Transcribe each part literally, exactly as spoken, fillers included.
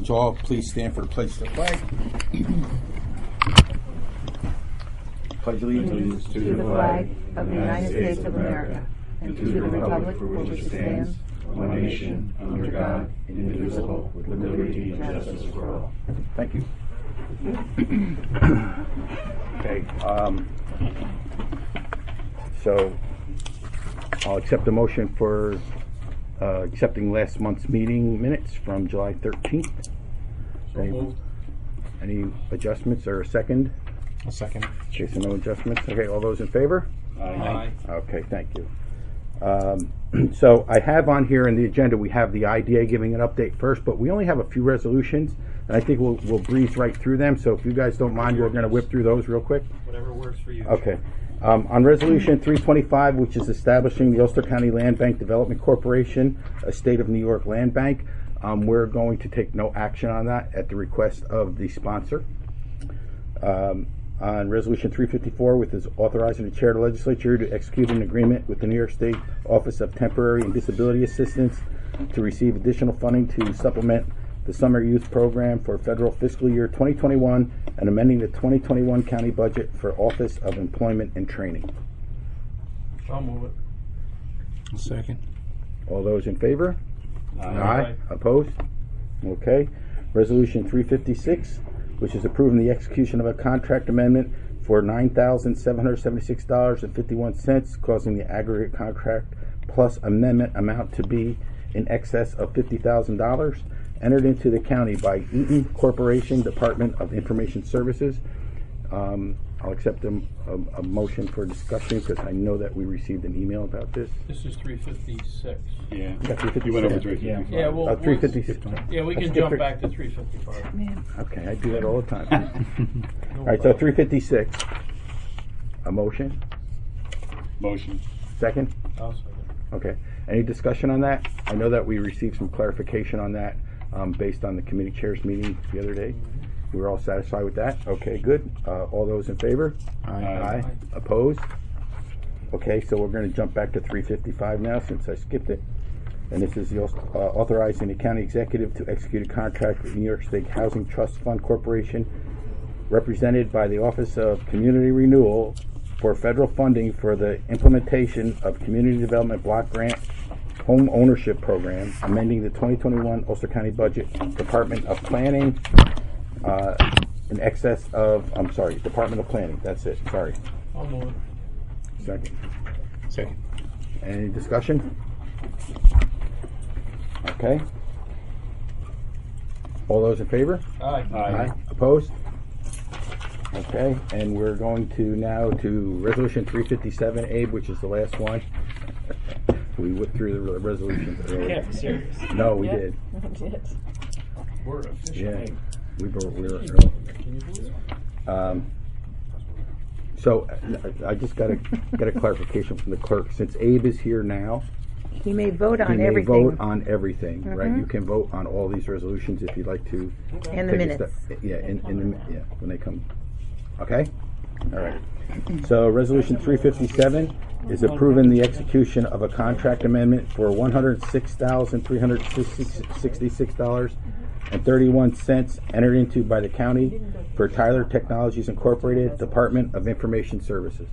would you all please stand for the pledge to the flag? Pledge allegiance to the flag of the United States of America and to the republic for which it stands, one nation, under God, indivisible, with liberty and justice for all. Thank you. Okay. Um, so I'll accept a motion for uh, accepting last month's meeting minutes from July thirteenth. So any, moved. any adjustments or a second? A second. Okay, so no adjustments. Okay, all those in favor? Aye. Okay, thank you. Um, so I have on here in the agenda, we have the I D A giving an update first, but we only have a few resolutions, and I think we'll, we'll breeze right through them. So if you guys don't mind, we're going to whip through those real quick. Whatever works for you. Okay. Um, on Resolution three twenty-five, which is establishing the Ulster County Land Bank Development Corporation, a State of New York land bank, um, we're going to take no action on that at the request of the sponsor. Um, on Resolution three fifty-four, which is authorizing the chair of the legislature to execute an agreement with the New York State Office of Temporary and Disability Assistance to receive additional funding to supplement the summer youth program for federal fiscal year twenty twenty-one and amending the twenty twenty-one county budget for Office of Employment and Training. I'll move it. A second. All those in favor? Aye. Aye. Opposed? Okay. Resolution three fifty-six, which is approving the execution of a contract amendment for nine thousand seven hundred seventy-six dollars and fifty-one cents, causing the aggregate contract plus amendment amount to be in excess of fifty thousand dollars, entered into the county by Eaton Corporation, Department of Information Services. Um, I'll accept a, a, a motion for discussion because I know that we received an email about this. This is three fifty-six. Yeah. Yeah, three fifty-six. You went over three fifty-five. Yeah, well, Uh, three fifty-six. yeah, we Let's can get jump three- back to three fifty-five. Man, Okay, I do that all the time. No All right, so problem. three fifty-six. A motion? Motion. Second? I'll second. Okay. Any discussion on that? I know that we received some clarification on that um, based on the committee chairs meeting the other day. We were all satisfied with that? Okay, good. Uh, all those in favor? Aye. Aye. Opposed? Okay, so we're going to jump back to three fifty-five now since I skipped it. And this is the, uh, authorizing the county executive to execute a contract with New York State Housing Trust Fund Corporation, represented by the Office of Community Renewal, for federal funding for the implementation of Community Development Block Grant Home Ownership Program, amending the twenty twenty-one Ulster County Budget, Department of Planning, uh, in excess of, I'm sorry, Department of Planning, that's it, sorry. I'll move it. Second. Second. Any discussion? Okay. All those in favor? Aye. Aye. Opposed? Okay, and we're going to now to Resolution three fifty-seven, Abe, which is the last one. We went through the re- resolutions You earlier. can't be serious. No, we Yeah. did. We're Yeah, officially. we were, we were early. Can you believe it? Um, so I, I just got a got a clarification from the clerk. Since Abe is here now, he may vote he on may everything. vote on everything, right? Mhm. You can vote on all these resolutions if you'd like to. And the take a minutes. step- Yeah, in, in the, yeah, when they come. Okay? All right. So Resolution three fifty-seven is approving the execution of a contract amendment for one hundred six thousand three hundred sixty-six dollars and thirty-one cents entered into by the county for Tyler Technologies Incorporated, Department of Information Services.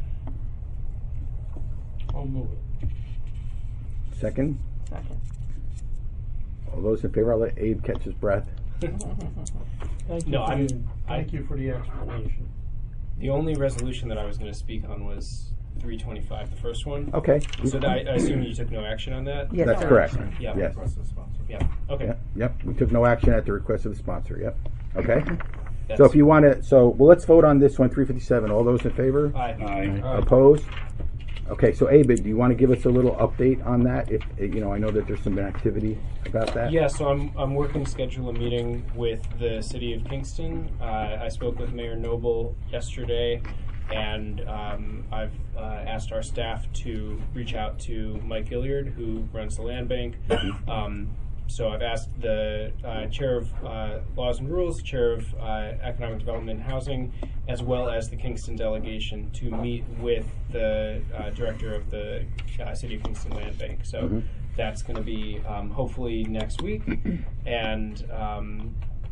I'll move it. Second? Second. All those in favor, I'll let Abe catch his breath. Thank you. No, for I'm- the, thank you for the explanation. The only resolution that I was going to speak on was three twenty-five, the first one. Okay. So that, I I assume you took no action on that? Yes, That's sir. correct. Yeah. Yes. Yeah, okay. Yep, yep. We took no action at the request of the sponsor. Yep. Okay. So That's- if you want to, so well, let's vote on this one, three fifty-seven. All those in favor? Aye. Aye. Aye. Opposed? Okay. So Abe, do you want to give us a little update on that? If you know, I know that there's some activity about that. Yeah, so I'm, I'm working to schedule a meeting with the city of Kingston. Uh, I spoke with Mayor Noble yesterday, and um, I've uh, asked our staff to reach out to Mike Gilliard, who runs the land bank. Um, so I've asked the uh, chair of uh, Laws and Rules, chair of uh, Economic Development and Housing, as well as the Kingston delegation to meet with the uh, director of the uh, City of Kingston Land Bank. So Mhm. that's going to be um, hopefully next week. And um,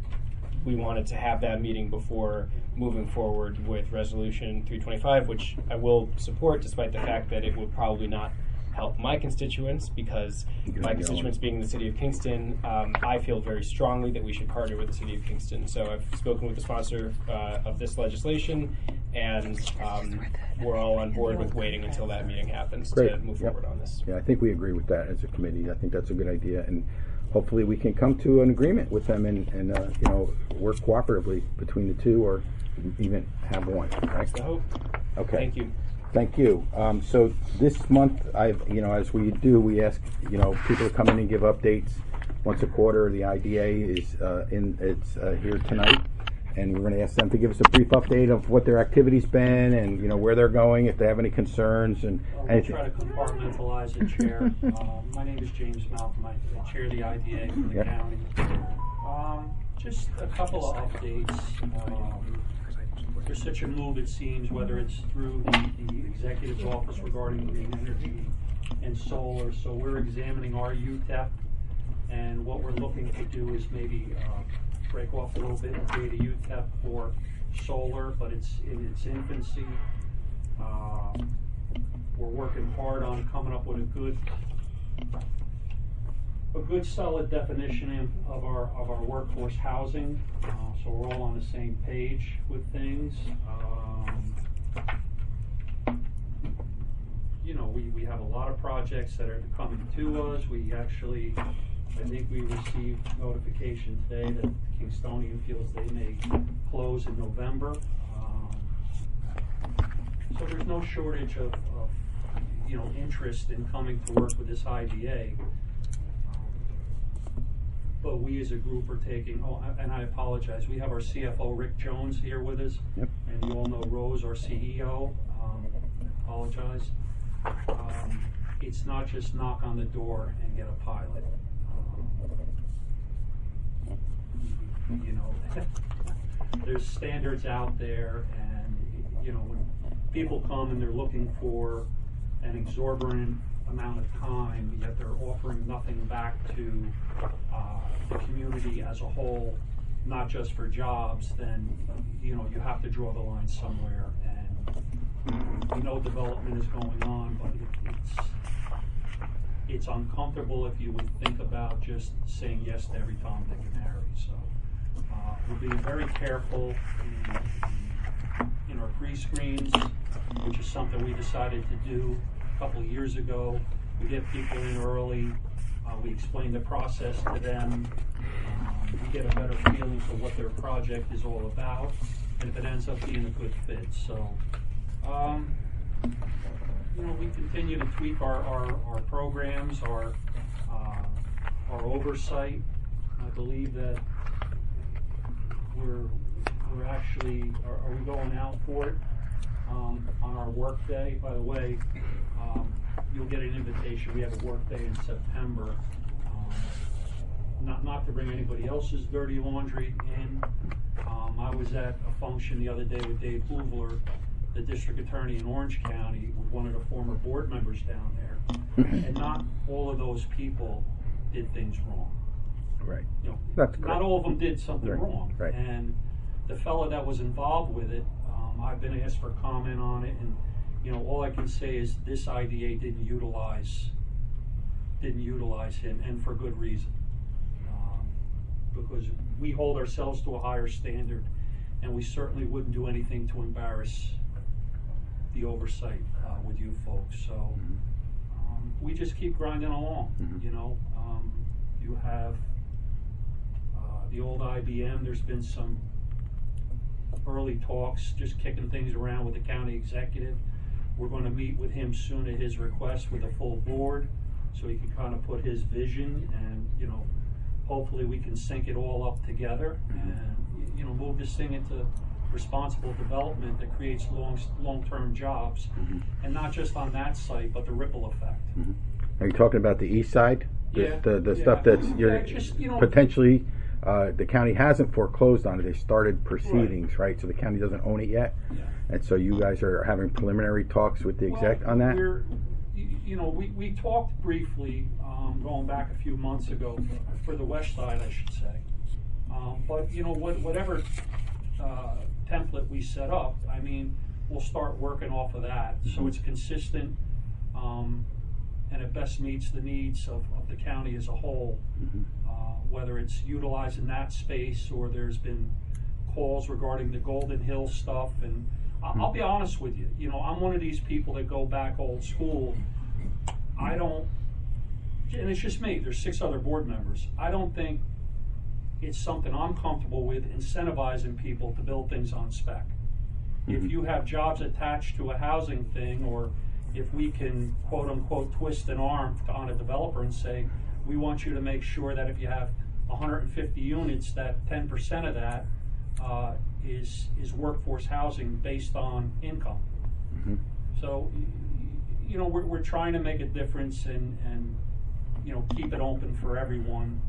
we wanted to have that meeting before moving forward with Resolution three twenty-five, which I will support despite the fact that it will probably not help my constituents, because my constituents being the city of Kingston, um, I feel very strongly that we should partner with the city of Kingston. So I've spoken with the sponsor uh, of this legislation, and um, we're all on board with waiting until that meeting happens Great. to move Yep. forward on this. Yeah, I think we agree with that as a committee. I think that's a good idea, and hopefully we can come to an agreement with them and, and uh, you know, work cooperatively between the two, or even have one. Right? I hope. Okay. Thank you. Thank you. Um, so this month, I've, you know, as we do, we ask, you know, people to come in and give updates once a quarter. The I D A is uh, in, it's uh, here tonight, and we're going to ask them to give us a brief update of what their activity's been, and you know where they're going, if they have any concerns, and I'll anything. try to compartmentalize it, Chair. Um, my name is James Malcolm. I I chair the I D A for the Yep. county. Um, just a couple of updates. Um, there's such a move, it seems, whether it's through the, the executive's office regarding green energy and solar. So we're examining our U T E P, and what we're looking to do is maybe uh, break off a little bit and create a U T E P for solar, but it's in its infancy. Uh, we're working hard on coming up with a good, a good solid definition of our of our workforce housing. Uh, so we're all on the same page with things. Um, you know, we, we have a lot of projects that are coming to us. We actually, I think we received notification today that Kingstonian feels they may close in November. Um, so there's no shortage of, of, you know, interest in coming to work with this I D A. But we as a group are taking, oh, and I apologize, we have our C F O, Rick Jones, here with us. Yep. And you all know Rose, our C E O. Um, I apologize. Um, it's not just knock on the door and get a pilot. Um, you know, there's standards out there, and, you know, when people come and they're looking for an exorbitant amount of time, yet they're offering nothing back to uh, the community as a whole, not just for jobs, then, you know, you have to draw the line somewhere. And we know development is going on, but it, it's it's uncomfortable if you would think about just saying yes to every Tom, Dick, and Harry. So uh, we're being very careful in, in our pre-screens, which is something we decided to do a couple of years ago. We get people in early. Uh, we explain the process to them. Um, we get a better feeling for what their project is all about, and if it ends up being a good fit. So, um, you know, we continue to tweak our, our, our programs, our uh, our oversight. I believe that we're we're actually are, are we going out for it um, on our work day? By the way, um, you'll get an invitation. We have a work day in September. Um, not not to bring anybody else's dirty laundry in. Um, I was at a function the other day with Dave Hoovler, the district attorney in Orange County, with one of the former board members down there, and not all of those people did things wrong. Right. You know, That's not correct. all of them did something Right, wrong. right. And the fellow that was involved with it, um, I've been asked for comment on it, and you know, all I can say is this I D A didn't utilize didn't utilize him, and for good reason. Um, because we hold ourselves to a higher standard, and we certainly wouldn't do anything to embarrass the oversight uh, with you folks. So um, we just keep grinding along. Mhm. You know, um, you have uh, the old I B M. There's been some early talks, just kicking things around with the county executive. We're going to meet with him soon at his request with a full board, so he can kind of put his vision, and you know, hopefully we can sync it all up together, and you know, move this thing into responsible development that creates long long-term jobs, Mhm. and not just on that site, but the ripple effect. Mhm. Are you talking about the east side? The, Yeah, the, the yeah. stuff that's you're Yeah, just, you know- potentially, uh, the county hasn't foreclosed on it. They started proceedings, right? So the county doesn't own it yet. Yeah. And so you guys are having preliminary talks with the exec Well, on that? We're, you you know, we, we talked briefly, um, going back a few months ago, for the west side, I should say. Um, but, you know, what, whatever uh, template we set up, I mean, we'll start working off of that. So it's consistent, um, and it best meets the needs of, of the county as a whole. Uh, whether it's utilizing that space or there's been calls regarding the Golden Hill stuff. And I- I'll be honest with you, you know, I'm one of these people that go back old school. I don't, and it's just me, there's six other board members. I don't think it's something I'm comfortable with incentivizing people to build things on spec. If you have jobs attached to a housing thing, or if we can quote unquote twist an arm on a developer and say, we want you to make sure that if you have one hundred fifty units, that ten percent of that uh, is is workforce housing based on income. Mm-hmm. So, y- y- you know, we're, we're trying to make a difference and, and, you know, keep it open for everyone.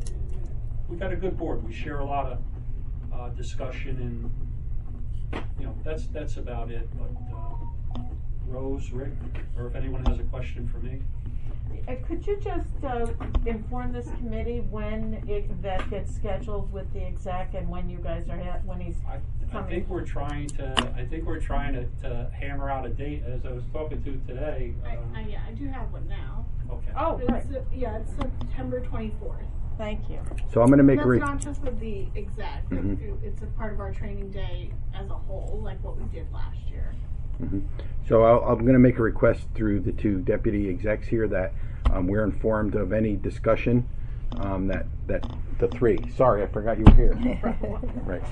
We got a good board. We share a lot of uh, discussion, and, you know, that's that's about it. But uh, Rose, Rick, or if anyone has a question for me. Uh, Could you just uh, inform this committee when it, that gets scheduled with the exec and when you guys are, ha- when he's I, I coming? think we're trying to. I think we're trying to, to hammer out a date. As I was talking to today. I, um, I, yeah, I do have one now. okay. Oh, right, It's, uh, yeah, it's September twenty-fourth. thank you. So I'm going to make a That's re- not just with the exec. it- Mhm. it- it's a part of our training day as a whole, like what we did last year. Mhm. So I'll, I'm going to make a request through the two deputy execs here that um, we're informed of any discussion um, that that the three. Sorry, I forgot you were here. Right.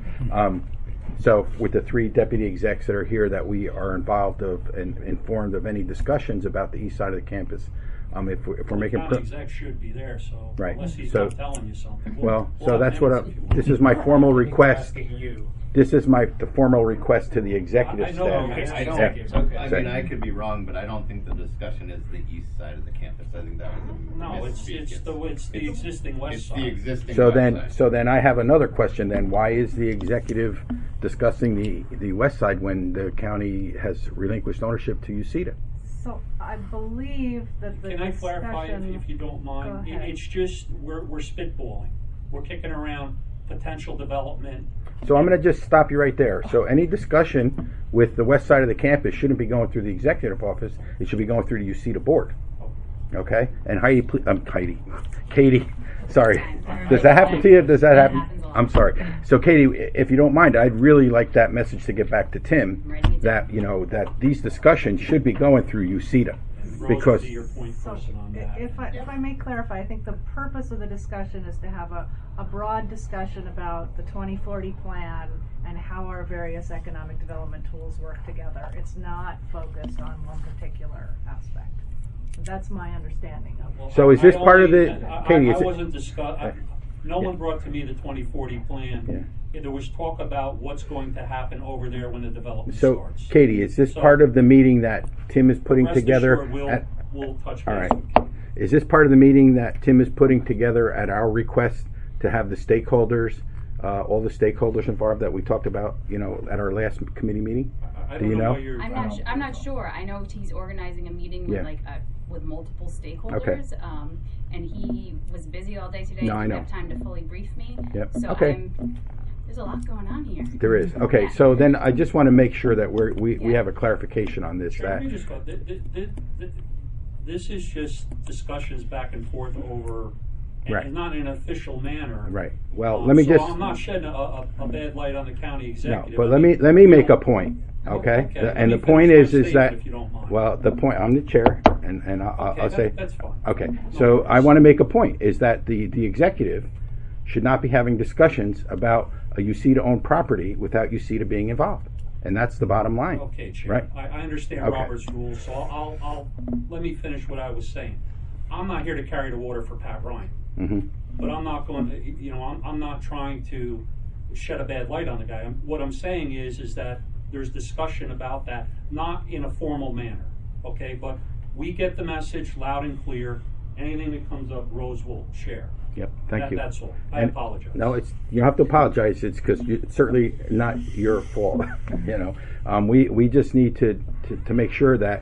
um, so with the three deputy execs that are here, that we are involved of and informed of any discussions about the east side of the campus. Um, if, we're, if we're The making county pro- exec should be there. So Right. unless he's So- not telling you something. well, we'll so have that's what I, minutes if you want. this is my formal He's request. asking you. This is my the formal request to the executive I- I know staff. Okay, I don't, executives, okay. I mean, I could be wrong, but I don't think the discussion is the east side of the campus. I think that was a No, it's misspeak. it's the it's the existing west It's side. the existing So west then, side. so then I have another question then. Why is the executive discussing the, the west side when the county has relinquished ownership to U C D A? So I believe that the Can I clarify if, discussion- if you don't mind? Go It- ahead. It's just we're we're spitballing. We're kicking around potential development. So I'm going to just stop you right there. So any discussion with the west side of the campus shouldn't be going through the executive office. It should be going through the U C D A board. Okay? And Heidi, ple- um, Heidi, Katie, sorry. Does that happen to you? Does that happen? happens a lot. I'm sorry. So Katie, if you don't mind, I'd really like that message to get back to Tim. Writing it That, you know, that these discussions should be going through U C D A. And Rose Because- would be your point So person on i- that. if I, if I may clarify, I think the purpose of the discussion is to have a, a broad discussion about the twenty forty plan and how our various economic development tools work together. It's not focused on one particular aspect. That's my understanding of it. Well, So is I- this I part of only- the- I, Katie, I, is I it- wasn't discuss. I, no Yeah. one brought to me the twenty forty plan. Yeah, there was talk about what's going to happen over there when the development So, starts. Katie, is this So- part of the meeting that Tim is putting Rest together? assured, we'll, at- we'll touch all base. right. Is this part of the meeting that Tim is putting together at our request to have the stakeholders, uh, all the stakeholders involved that we talked about, you know, at our last committee meeting? I, I Do don't you know, know? why you're. I'm not. Su- I'm not sure. I know he's organizing a meeting with Yeah. like uh, with multiple stakeholders. Um, and he was busy all day today. No, He I didn't know. have time to fully brief me. Yep. So Okay. I'm, there's a lot going on here. There is. Okay, Yeah. so then I just want to make sure that we're, we, we Yeah. have a clarification on this. Sure, let That me just go. Th- th- th- th- This is just discussions back and forth over, and, Right. and not in an official manner. Right. Well, Um, let me so just I'm not shedding a, a, a bad light on the county no, executive. but I let me mean, let me we make a don't- point. Okay, Okay, The- let and me the point finish is my is that statement, if you don't mind. well, the point. I'm the chair, and and I'll, I'll- Okay, I'll that- say that's fine. okay. No So worries. I want to make a point is that the the executive should not be having discussions about a U C D A-owned property without U C D A being involved, and that's the bottom line. Okay, Chair. Right. I, I understand Okay. Robert's rules, so I'll, I'll, I'll let me finish what I was saying. I'm not here to carry the water for Pat Ryan, hmm but I'm not going to, you know, I'm, I'm not trying to shed a bad light on the guy. I'm, what I'm saying is, is that there's discussion about that, not in a formal manner, okay? But we get the message loud and clear. Anything that comes up, Rose will share. Yep. Thank That- you. That's all. I And- apologize. No, it's you don't have to apologize. It's because it's certainly not your fault. you know, um, we we just need to, to to make sure that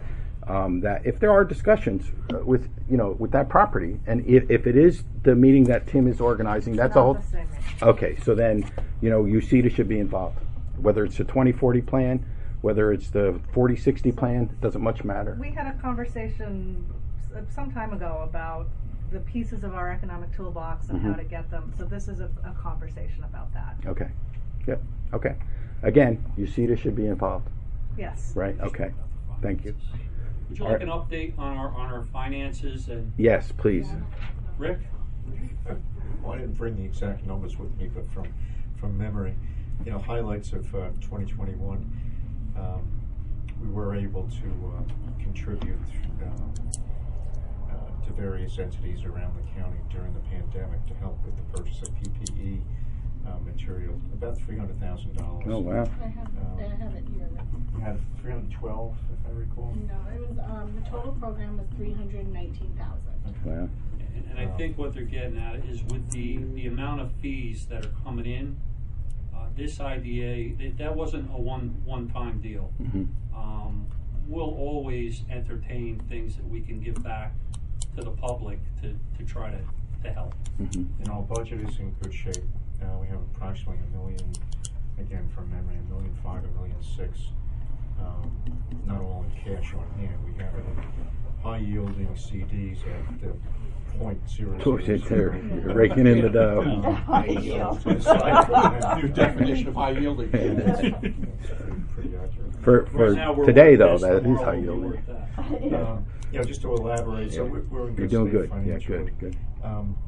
um, that if there are discussions uh, with, you know, with that property, and if, if it is the meeting that Tim is organizing, that's Not all. the same meeting. Okay, so then, you know, U C E D A should be involved, whether it's the twenty forty plan, whether it's the forty sixty plan, doesn't much matter. We had a conversation s- some time ago about the pieces of our economic toolbox and how Mhm. to get them. So this is a, a conversation about that. Okay, yep, okay. Again, U C E D A should be involved, Yes. right? Okay, thank you. Would you like an update on our, on our finances and, Yes, please. Rick? Well, I didn't bring the exact numbers with me, but from, from memory, you know, highlights of uh, twenty twenty-one, um, we were able to uh, contribute um, uh, to various entities around the county during the pandemic to help with the purchase of P P E uh, material, about three hundred thousand dollars. Oh, wow. I have, I have it here. We had three hundred twelve, if I recall. No, it was, um, the total program was three hundred and nineteen thousand. Wow. And, and I think what they're getting at is with the, the amount of fees that are coming in, uh, this I D A, that, that wasn't a one, one-time deal. Mhm. Um, we'll always entertain things that we can give back to the public to, to try to, to help. Mhm. And our budget is in good shape. Uh, we have approximately a million, again from memory, a million five, a million six, um, not all in cash on hand. We have it in high yielding C Ds at the point zero Of course, zero it's zero. there. You're raking in the dough. Um, High yield. aside from that- New definition of high yielding. That's pretty accurate. For, Right now, for we're today, worth though, this, that is tomorrow high we'll be yielding. worth that. Um, you know, just to elaborate, so Yeah. we're, we're in You're good doing state good. Yeah, financially. good, good. Um,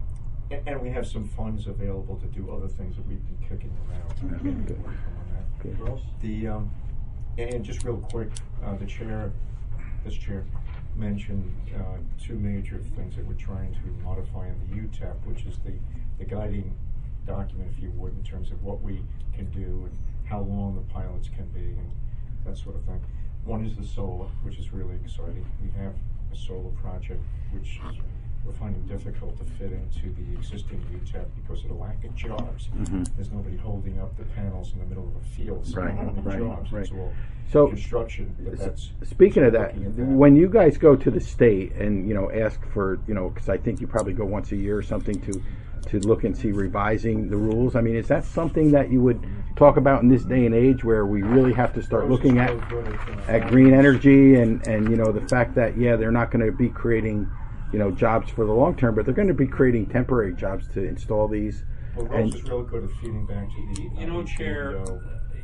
a- and we have some funds available to do other things that we've been kicking around. Yeah, We're good. working on that. Good. Gross? The, um, and just real quick, uh, the chair, this chair mentioned, uh, two major things that we're trying to modify in the U TAP, which is the, the guiding document, if you would, in terms of what we can do and how long the pilots can be and that sort of thing. One is the solar, which is really exciting. We have a solar project, which is, we're finding difficult to fit into the existing U TAP because of the lack of jobs. Mhm. There's nobody holding up the panels in the middle of a field. So Right, how many right, jobs? right. It's all So, construction, but that's. Speaking of that, looking at that. when you guys go to the state and, you know, ask for, you know, because I think you probably go once a year or something to, to look and see revising the rules, I mean, is that something that you would talk about in this day and age where we really have to start looking at, at green energy and, and, you know, the fact that, yeah, they're not going to be creating, you know, jobs for the long term, but they're going to be creating temporary jobs to install these. Well, and- Rose is really good at feeding back to the. You know, uh, Chair, window.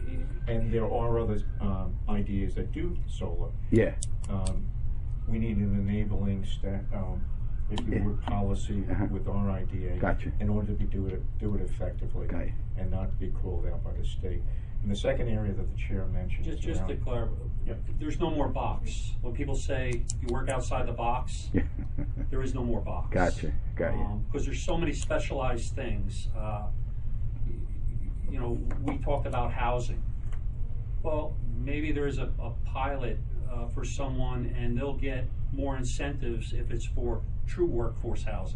And there are other um, ideas that do solar. Yeah. Um, we need an enabling sta um, if you Yeah. would, policy Uh-huh. with our I D A Gotcha. in order to be do it do it effectively Got you. and not be called out by the state. And the second area that the chair mentioned Just, is just to around- clarify, Yep. there's no more box. When people say you work outside the box, Yeah. there is no more box. Gotcha. Got you. Because there's so many specialized things. Uh, y- you know, we talked about housing. Well, maybe there's a, a pilot uh, for someone and they'll get more incentives if it's for true workforce housing.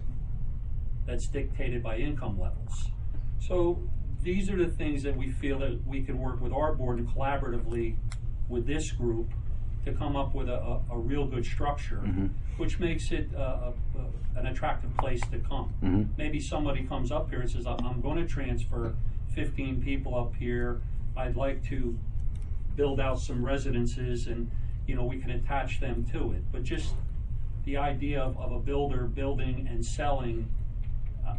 That's dictated by income levels. So these are the things that we feel that we can work with our board and collaboratively with this group to come up with a, a, a real good structure, Mhm. which makes it uh, a, a, an attractive place to come. Mhm. Maybe somebody comes up here and says, I'm, I'm going to transfer fifteen people up here. I'd like to build out some residences and, you know, we can attach them to it. But just the idea of, of a builder building and selling, uh,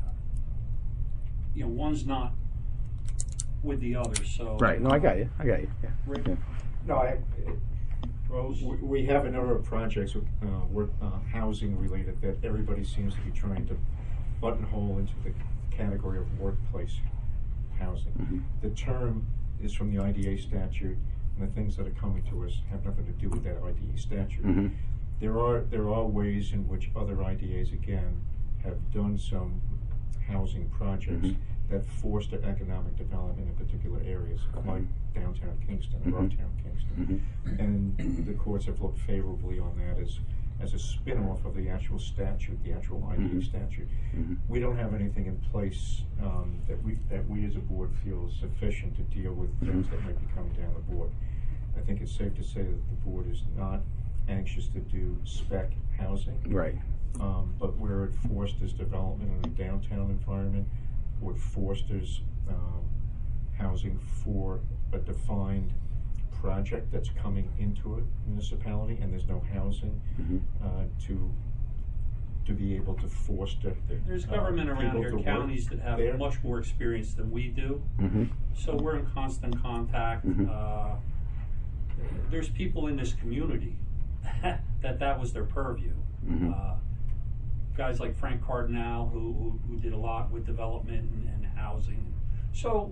you know, one's not with the other, so. Right. No, I got you. I got you. Yeah. Rick? Yeah. No, I, Rose? we, we have a number of projects with uh, work, uh, housing related that everybody seems to be trying to buttonhole into the category of workplace housing. Mhm. The term is from the I D A statute, and the things that are coming to us have nothing to do with that I D A statute. Mhm. There are there are ways in which other I D As again have done some housing projects Mhm. that foster economic development in particular areas, like downtown Kingston or Mhm. uptown Kingston. Mhm. And the courts have looked favorably on that as as a spin-off of the actual statute, the actual I D A Mhm. statute. Mhm. We don't have anything in place um, that we that we as a board feel is sufficient to deal with things Mhm. that might be coming down the board. I think it's safe to say that the board is not anxious to do spec housing. Right. Um, but where it fosters development in a downtown environment, or it fosters um, housing for a defined project that's coming into a municipality, and there's no housing Mhm. uh, to to be able to foster. There's uh, government around people here, to work counties that have there. much more experience than we do. Mm-hmm. So we're in constant contact. Mhm. Uh, there's people in this community that that was their purview. Mhm. Uh, guys like Frank Cardinal, who, who, who did a lot with development and, and housing. So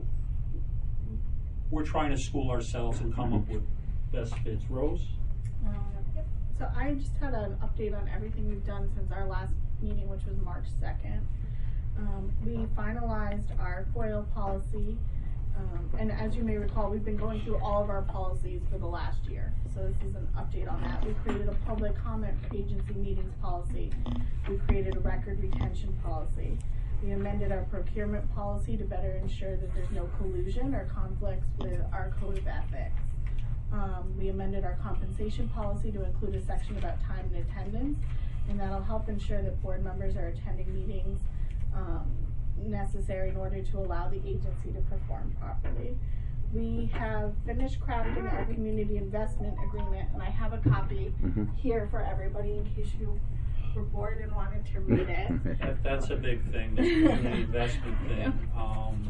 we're trying to school ourselves and come up with best fits. Rose? Um, yep. So I just had an update on everything we've done since our last meeting, which was March second. Um, we finalized our FOIL policy, um, and as you may recall, we've been going through all of our policies for the last year. So this is an update on that. We created a public comment agency meetings policy. We created a record retention policy. We amended our procurement policy to better ensure that there's no collusion or conflicts with our code of ethics. Um, we amended our compensation policy to include a section about time and attendance, and that'll help ensure that board members are attending meetings um, necessary in order to allow the agency to perform properly. We have finished crafting our community investment agreement, and I have a copy Mhm. here for everybody in case you were bored and wanted to read it. That, that's a big thing, this community investment thing. Um,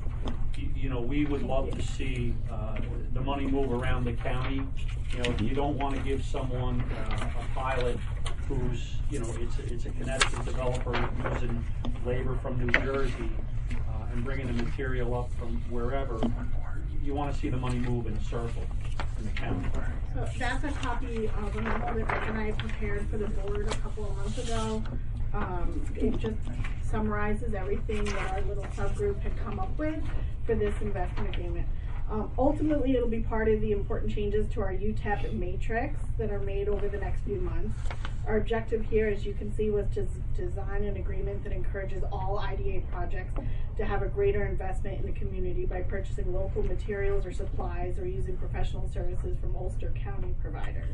you, you know, we would love to see uh, the money move around the county. You know, you don't want to give someone uh, a pilot who's, you know, it's a, it's a Connecticut developer using labor from New Jersey uh, and bringing the material up from wherever. You want to see the money move in a circle in the county. So that's a copy of a memo that Rick and I prepared for the board a couple of months ago. Um, it just summarizes everything that our little subgroup had come up with for this investment agreement. Um, ultimately, it'll be part of the important changes to our U T E P matrix that are made over the next few months. Our objective here, as you can see, was to design an agreement that encourages all I D A projects to have a greater investment in the community by purchasing local materials or supplies or using professional services from Ulster County providers.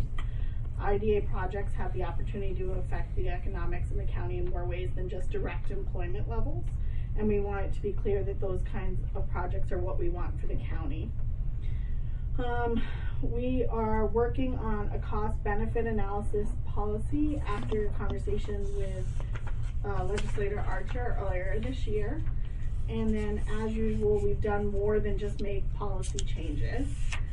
I D A projects have the opportunity to affect the economics in the county in more ways than just direct employment levels, and we want it to be clear that those kinds of projects are what we want for the county. Um, we are working on a cost-benefit analysis policy after conversations with uh, Legislator Archer earlier this year. And then, as usual, we've done more than just make policy changes.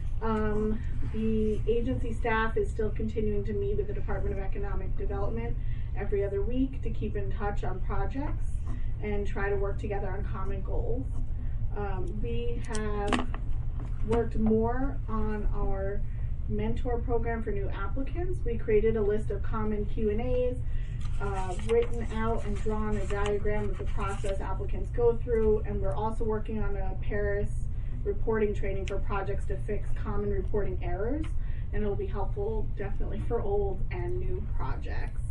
Um, the agency staff is still continuing to meet with the Department of Economic Development every other week to keep in touch on projects and try to work together on common goals. Um, we have worked more on our mentor program for new applicants. We created a list of common Q and A's, uh, written out and drawn a diagram of the process applicants go through, and we're also working on a Paris reporting training for projects to fix common reporting errors, and it'll be helpful definitely for old and new projects.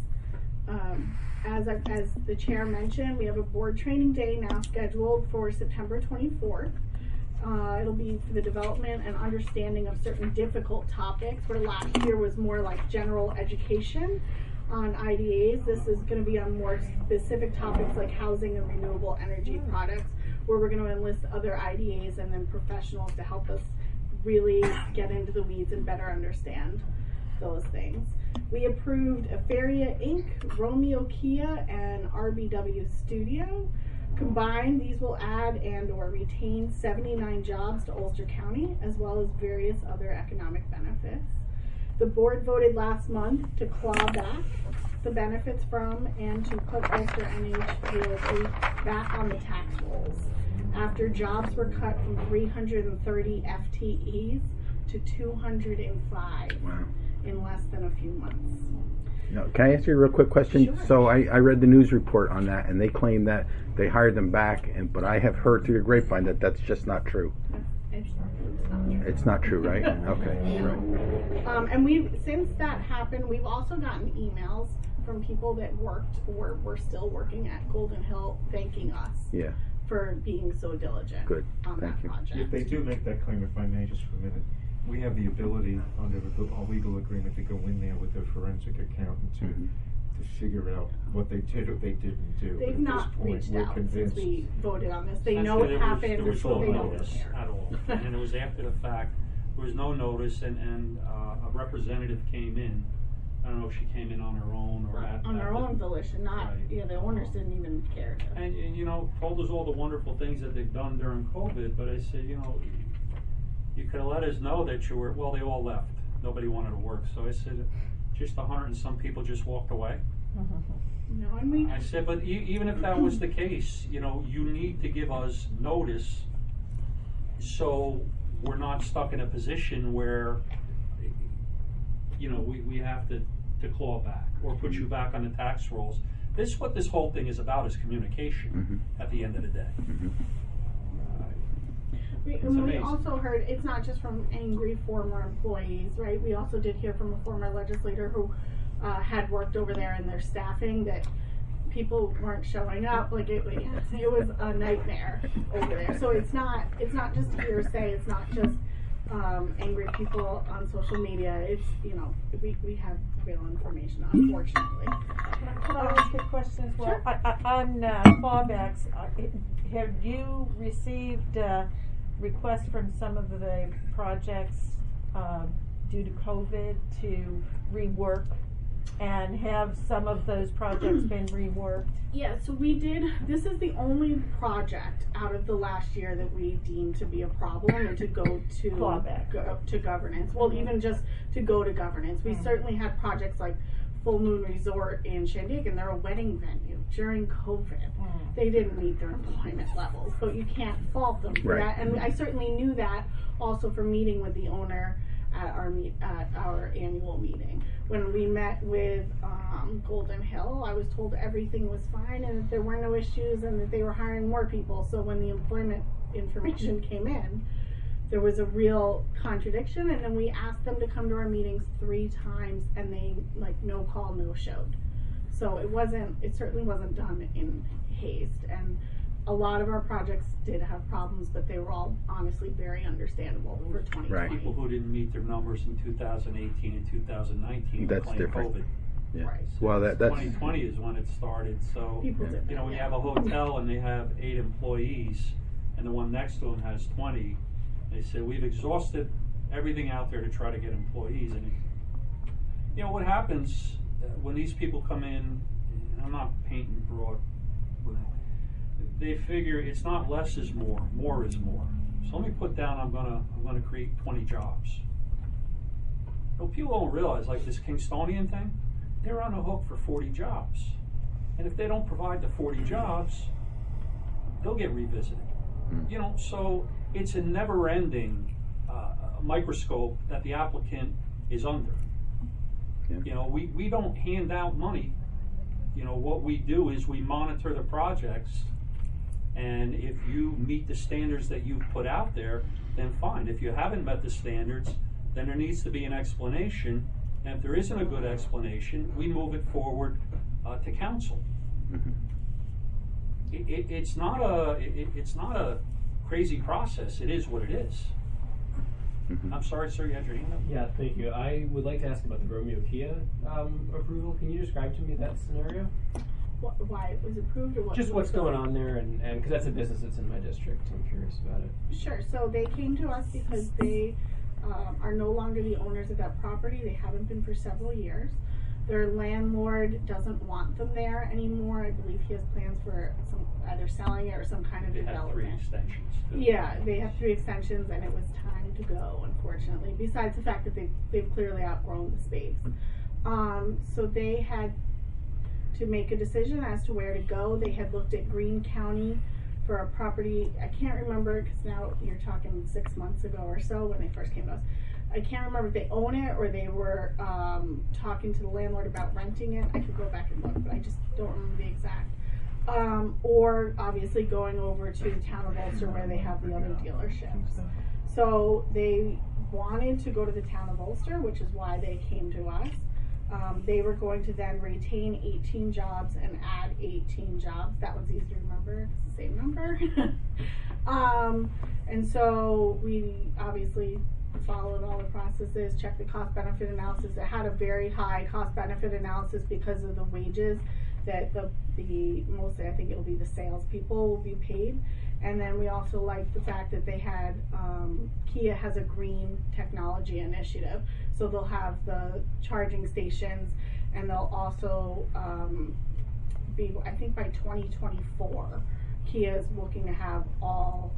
Um, as, I, as the chair mentioned, we have a board training day now scheduled for September twenty-fourth. Uh, it'll be for the development and understanding of certain difficult topics, where last year was more like general education on I D As. This is going to be on more specific topics like housing and renewable energy products, where we're going to enlist other I D As and then professionals to help us really get into the weeds and better understand those things. We approved Afaria Incorporated, Romeo Kia, and R B W Studio. Combined, these will add and or retain seventy-nine jobs to Ulster County, as well as various other economic benefits. The board voted last month to claw back the benefits from and to put Ulster N H Realty back on the tax rolls after jobs were cut from three hundred thirty F T Es to two hundred five Wow. in less than a few months. Now, can I ask you a real quick question? Sure. So I, I read the news report on that, and they claim that they hired them back, and but I have heard through the grapevine that that's just not true. It's, it's not true. It's not true, right? Okay, right. Um, and we've, since that happened, we've also gotten emails from people that worked or were still working at Golden Hill thanking us Yeah, for being so diligent Good. on Thank that you. project. If they do make that claim, if I may, just for a minute, we have the ability under the, a legal agreement to go in there with a forensic accountant to, Mhm. to figure out what they did or they didn't do. But They've at not this point, reached we're out since convinced. we voted on this. They That's know good. it There was- happened. There was They no don't notice care. at all, and it was after the fact. There was no notice, and, and uh, a representative came in. I don't know if she came in on her own or at. On at their the- own volition, not, Right. yeah, the owners didn't even care to. And, and, you know, told us all the wonderful things that they've done during COVID, but I said, you know, you could have let us know that you were, well, they all left. Nobody wanted to work, so I said, just a hundred and some people just walked away. No, and we, I said, but e- even if that was the case, you know, you need to give us notice so we're not stuck in a position where, you know, we, we have to, to claw back or put you back on the tax rolls. This is what this whole thing is about, is communication Mhm. at the end of the day. Mhm. we, It's and we amazing. also heard, it's not just from angry former employees, right? We also did hear from a former legislator who uh, had worked over there in their staffing that people weren't showing up. Like it, it was a nightmare over there. So it's not, it's not just hearsay. It's not just um, angry people on social media. It's, you know, we, we have real information, unfortunately. Could I ask a question as well? Sure. I- I- On uh, clawbacks, uh, it- have you received uh, requests from some of the projects uh, due to COVID to rework? And have some of those projects been reworked? Yeah, so we did, this is the only project out of the last year that we deemed to be a problem and to go to Clawback. go, to governance. Well, even just to go to governance. We Mm. certainly had projects like Full Moon Resort in Shandig, and they're a wedding venue during COVID. Mm. They didn't meet their employment levels, but you can't fault them for Right. that. And I certainly knew that also from meeting with the owner at our meet, at our annual meeting. When we met with um, Golden Hill, I was told everything was fine and that there were no issues and that they were hiring more people. So when the employment information came in, there was a real contradiction, and then we asked them to come to our meetings three times and they like no call, no showed. So it wasn't, it certainly wasn't done in haste, and a lot of our projects did have problems, but they were all honestly very understandable for twenty twenty. Right. People who didn't meet their numbers in two thousand eighteen and two thousand nineteen That's claimed different. COVID. Yeah. Right. Well, that, that's, twenty twenty is when it started, so, People did you know, that, when you yeah. have a hotel and they have eight employees, and the one next to them has twenty, they say, we've exhausted everything out there to try to get employees, and, it, you know, what happens uh, when these people come in, and I'm not painting broad, with it, they figure it's not less is more, more is more. So let me put down, I'm gonna, I'm gonna create twenty jobs. Well, people don't realize, like this Kingstonian thing, they're on the hook for forty jobs. And if they don't provide the forty jobs, they'll get revisited. Mm. You know, so it's a never-ending uh, microscope that the applicant is under. Yeah. You know, we, we don't hand out money. You know, what we do is we monitor the projects, and if you meet the standards that you've put out there, then fine. If you haven't met the standards, then there needs to be an explanation, and if there isn't a good explanation, we move it forward uh, to council. Mhm. It, it, it's not a it, it's not a crazy process. It is what it is. Mhm. I'm sorry, sir, you had your hand up? Yeah, thank you. I would like to ask about the Romeo Kia um, approval. Can you describe to me that scenario? What, why it was approved or what? Just what's going on there, and and because that's a business that's in my district, I'm curious about it. Sure. So they came to us because they um, are no longer the owners of that property. They haven't been for several years. Their landlord doesn't want them there anymore. I believe he has plans for some either selling it or some kind of They had three development. extensions. Too. Yeah, they have three extensions, and it was time to go, unfortunately. Besides the fact that they they've clearly outgrown the space. Um, so they had to make a decision as to where to go. They had looked at Greene County for a property. I can't remember because now you're talking six months ago or so when they first came to us. I can't remember if they own it or they were um, talking to the landlord about renting it. I could go back and look, but I just don't remember the exact. Um, or obviously going over to the town of Ulster where they have the other dealerships. So they wanted to go to the town of Ulster, which is why they came to us. Um, they were going to then retain eighteen jobs and add eighteen jobs. That one's easy to remember. It's the same number. um, and so we obviously followed all the processes, checked the cost benefit analysis. It had a very high cost benefit analysis because of the wages that the, the mostly I think it'll be the salespeople will be paid. And then we also like the fact that they had, um, Kia has a green technology initiative. So they'll have the charging stations, and they'll also um, be, I think by twenty twenty-four, Kia is looking to have all,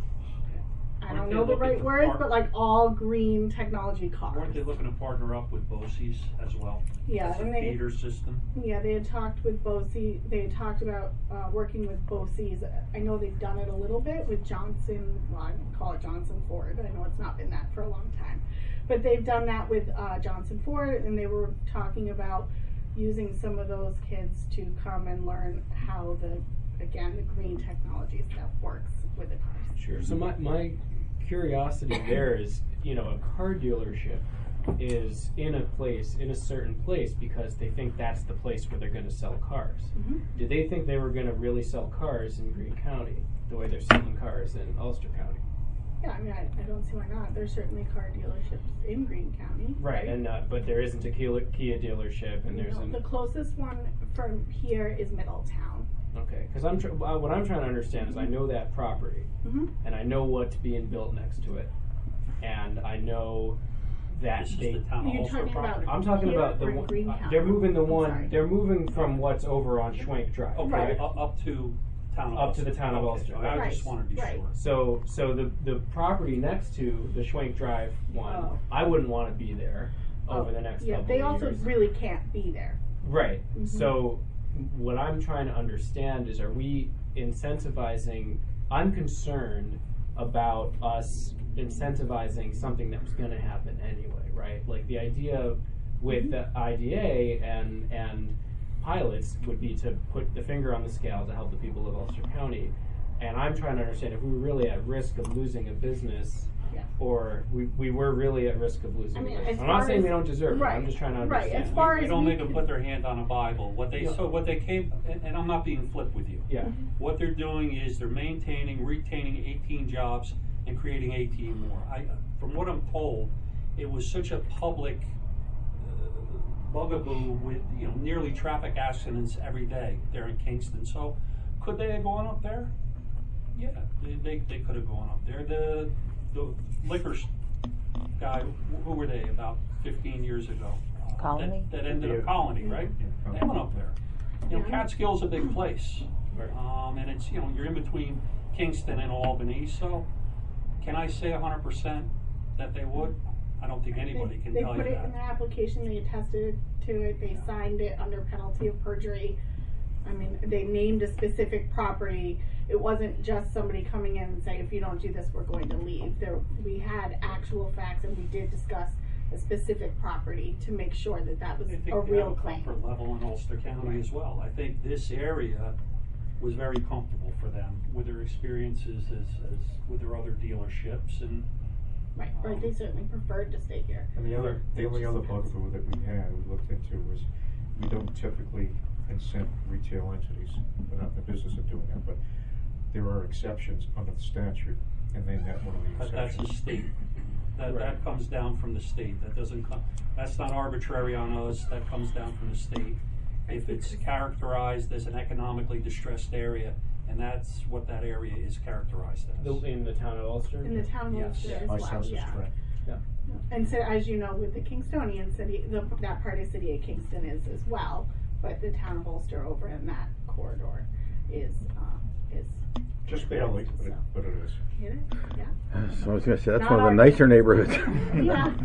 I Aren't don't they know the looking right to words, part- but like all green technology cars. Weren't they looking to partner up with BOCES as well? Yeah, As a and they- feeder system? Yeah, they had talked with BOCES, they had talked about uh, working with BOCES. I know they've done it a little bit with Johnson, well, I don't call it Johnson Ford. I know it's not been that for a long time. But they've done that with uh, Johnson Ford, and they were talking about using some of those kids to come and learn how the, again, the green technology stuff works with the cars. Sure. So my, my curiosity there is, you know, a car dealership is in a place, in a certain place, because they think that's the place where they're going to sell cars. Mhm. Did they think they were going to really sell cars in Greene County the way they're selling cars in Ulster County? Yeah, I mean, I, I don't see why not. There's certainly car dealerships in Greene County. Right, and uh, but there isn't a Kia, Kia dealership, and there's No, an the closest one from here is Middletown. okay. Because I'm tr- uh, what I'm trying to understand is I know that property, Mm-hmm. and I know what's being built next to it, and I know that This is they. the town of You're Ulster talking property? about I'm talking here about the or in one. Greene uh, County? They're moving the I'm one. sorry. They're moving from what's over on Schwenk Drive. Okay, Right. up, up to town of Up Ulster. to the town of Okay, Ulster. I Right. just wanted to be Right. sure. So, so the the property next to the Schwenk Drive one, Oh. I wouldn't want to be there over Oh, the next yeah, couple they of also years. really can't be there. Right. Mhm. So, what I'm trying to understand is, are we incentivizing? I'm concerned about us incentivizing something that was going to happen anyway, right? Like the idea with the I D A and and pilots would be to put the finger on the scale to help the people of Ulster County. And I'm trying to understand if we were really at risk of losing a business, Yeah. or we, we were really at risk of losing I mean, a business. as I'm not far saying as- they don't deserve it. I'm right, just trying to right, understand. as far We as don't we make them can- put their hand on a Bible. What they, Yeah. so what they came, and, and I'm not being flip with you. Yeah. What they're doing is they're maintaining, retaining eighteen jobs and creating eighteen more. I, from what I'm told, it was such a public uh, bugaboo with, you know, nearly traffic accidents every day there in Kingston. So could they have gone up there? Yeah, they, they, they could have gone up there. The, the liquor s- guy, wh- who were they about fifteen years ago? Uh, that- Colony? That ended Yeah. up Colony, right? Yeah. They went up there. You know, Yeah. Catskill's a big place. Right. Um, and it's, you know, you're in between Kingston and Albany, so can I say a hundred percent that they would? I don't think anybody They- can they tell you put it in that. the application, they attested to it, they signed it under penalty of perjury. I mean, they named a specific property. It wasn't just somebody coming in and saying, if you don't do this, we're going to leave. There, we had actual facts, and we did discuss a specific property to make sure that that was I think a they have real a claim. comfort level in Ulster County as well. I think this area was very comfortable for them with their experiences as, as with their other dealerships, and Right, right, they certainly preferred to stay here. And the other, the It only just other depends. bugaboo that we had, we looked into was, we don't typically incent retail entities, we're not in the business of doing that, but there are exceptions under the statute, and they met one of the but that's exceptions. the state. That, that Right. comes down from the state. That doesn't come, that's not arbitrary on us, that comes down from the state. If it's characterized as an economically distressed area, and that's what that area is characterized as. The, in the town of Ulster? In the town of Yes. Ulster as My well, sense is yeah. correct. Yeah. And so, as you know, with the Kingstonian city, the, that part of city of Kingston is as well, but the town of Ulster over in that corridor is, uh, is. Just barely, but it, but it is. It is, yeah. So I was going to say, that's Not one of the our- nicer neighborhoods. Yeah.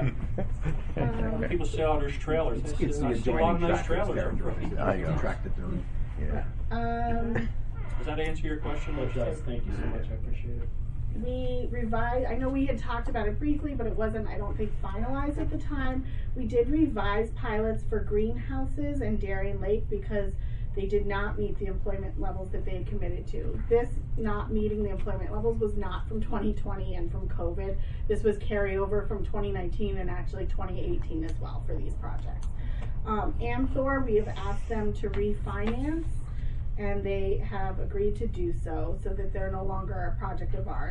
Yeah. Um, People say, oh, there's trailers. It's- There's it's the there's a lot of adjoining nice traffic's trailers. characterized. I got attracted to them. Yeah. Um, Does that answer your question? It does. Thank you so much. I appreciate it. we revised, I know we had talked about it briefly, but it wasn't, I don't think, finalized at the time. We did revise pilots for greenhouses and Darien Lake because they did not meet the employment levels that they had committed to. This not meeting the employment levels was not from twenty twenty and from COVID. This was carryover from twenty nineteen and actually twenty eighteen as well for these projects. Um, Amthor, we have asked them to refinance, and they have agreed to do so, so that they're no longer a project of ours.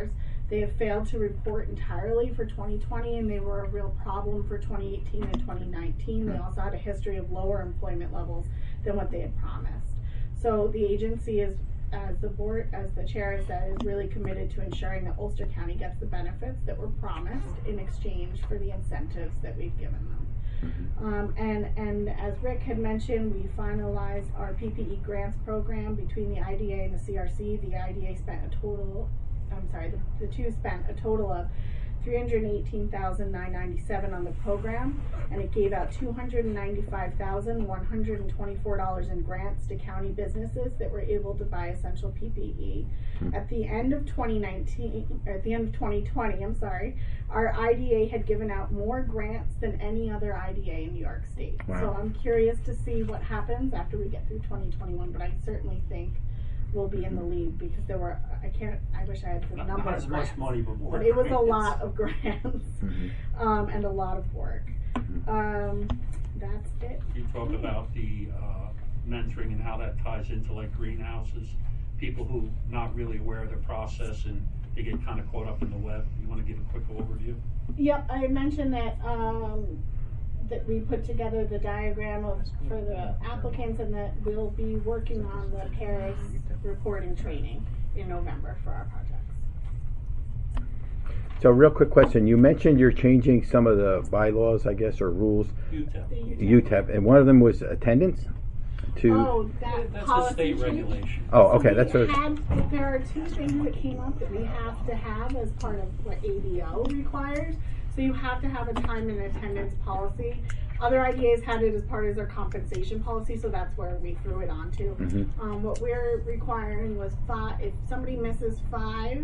They have failed to report entirely for twenty twenty, and they were a real problem for twenty eighteen and twenty nineteen. They also had a history of lower employment levels than what they had promised. So the agency is, as the board, as the chair has said, is really committed to ensuring that Ulster County gets the benefits that were promised in exchange for the incentives that we've given them. Um, and, and as Rick had mentioned, we finalized our P P E grants program between the I D A and the C R C. The I D A spent a total, I'm sorry, the, the two spent a total of three hundred eighteen thousand nine hundred ninety-seven dollars on the program, and it gave out two hundred ninety-five thousand one hundred twenty-four dollars in grants to county businesses that were able to buy essential P P E. Mm-hmm. At the end of twenty nineteen, or at the end of twenty twenty, I'm sorry, our I D A had given out more grants than any other I D A in New York State. Wow. So I'm curious to see what happens after we get through twenty twenty-one, but I certainly think will be in the lead, because there were, I can't, I wish I had the Not, number not of as grants, much money, but more but it was grants. a lot of grants, Mhm. um, and a lot of work. Mhm. Um, that's it. You talk about the uh, mentoring and how that ties into like greenhouses, people who not really aware of the process and they get kind of caught up in the web. You want to give a quick overview? Yep, I mentioned that, um, that we put together the diagram of, for the applicants, and that we'll be working on the Paris reporting training in November for our projects. So real quick question, you mentioned you're changing some of the bylaws, I guess, or rules, U T E P. The U T E P. U T E P, and one of them was attendance to, Oh, that That's the policy state change? regulation. oh, okay, We that's what, had, there are two things that came up that we have to have as part of what A D O requires. So you have to have a time and attendance policy. Other I D As had it as part of their compensation policy, so that's where we threw it onto. Mhm. Um, what we're requiring was five, if somebody misses five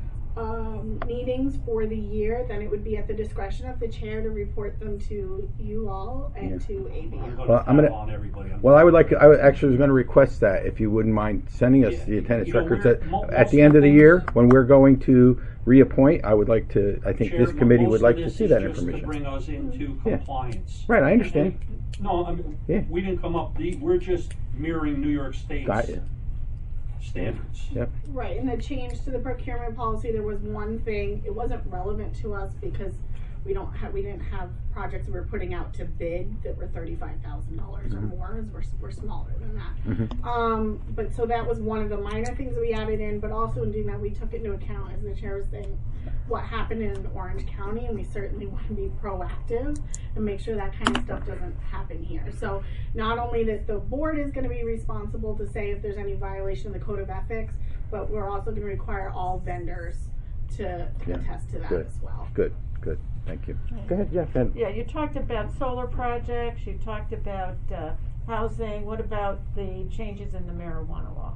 um, meetings for the year, then it would be at the discretion of the chair to report them to you all and Yeah. to A D I'm O. going Well, to I'm tap gonna- on everybody. I'm well, I would like, I would- actually was gonna request that, if you wouldn't mind sending us Yeah, the attendance you know, records we're- at, mo- at most the end of the of year, things- when we're going to reappoint, I would like to, I think Chair, this committee most would of like to this see is that just to information. bring us into Yeah. compliance. Right, I understand. And- No, I mean, Yeah. we didn't come up, the- we're just mirroring New York State's Got you. standards. Yep. Right, and the change to the procurement policy, there was one thing, it wasn't relevant to us because we don't have, we didn't have projects we were putting out to bid that were thirty-five thousand dollars or Mhm. more, as we're, we're smaller than that. Mhm. Um, but so that was one of the minor things that we added in, but also in doing that, we took into account, as the chair was saying, what happened in Orange County, and we certainly want to be proactive and make sure that kind of stuff doesn't happen here. So not only that the board is gonna be responsible to say if there's any violation of the code of ethics, but we're also gonna require all vendors to Yeah. attest to that Good. as well. Good, good, thank you. Go ahead, Jeff. and- Yeah, you talked about solar projects, you talked about uh, housing. What about the changes in the marijuana law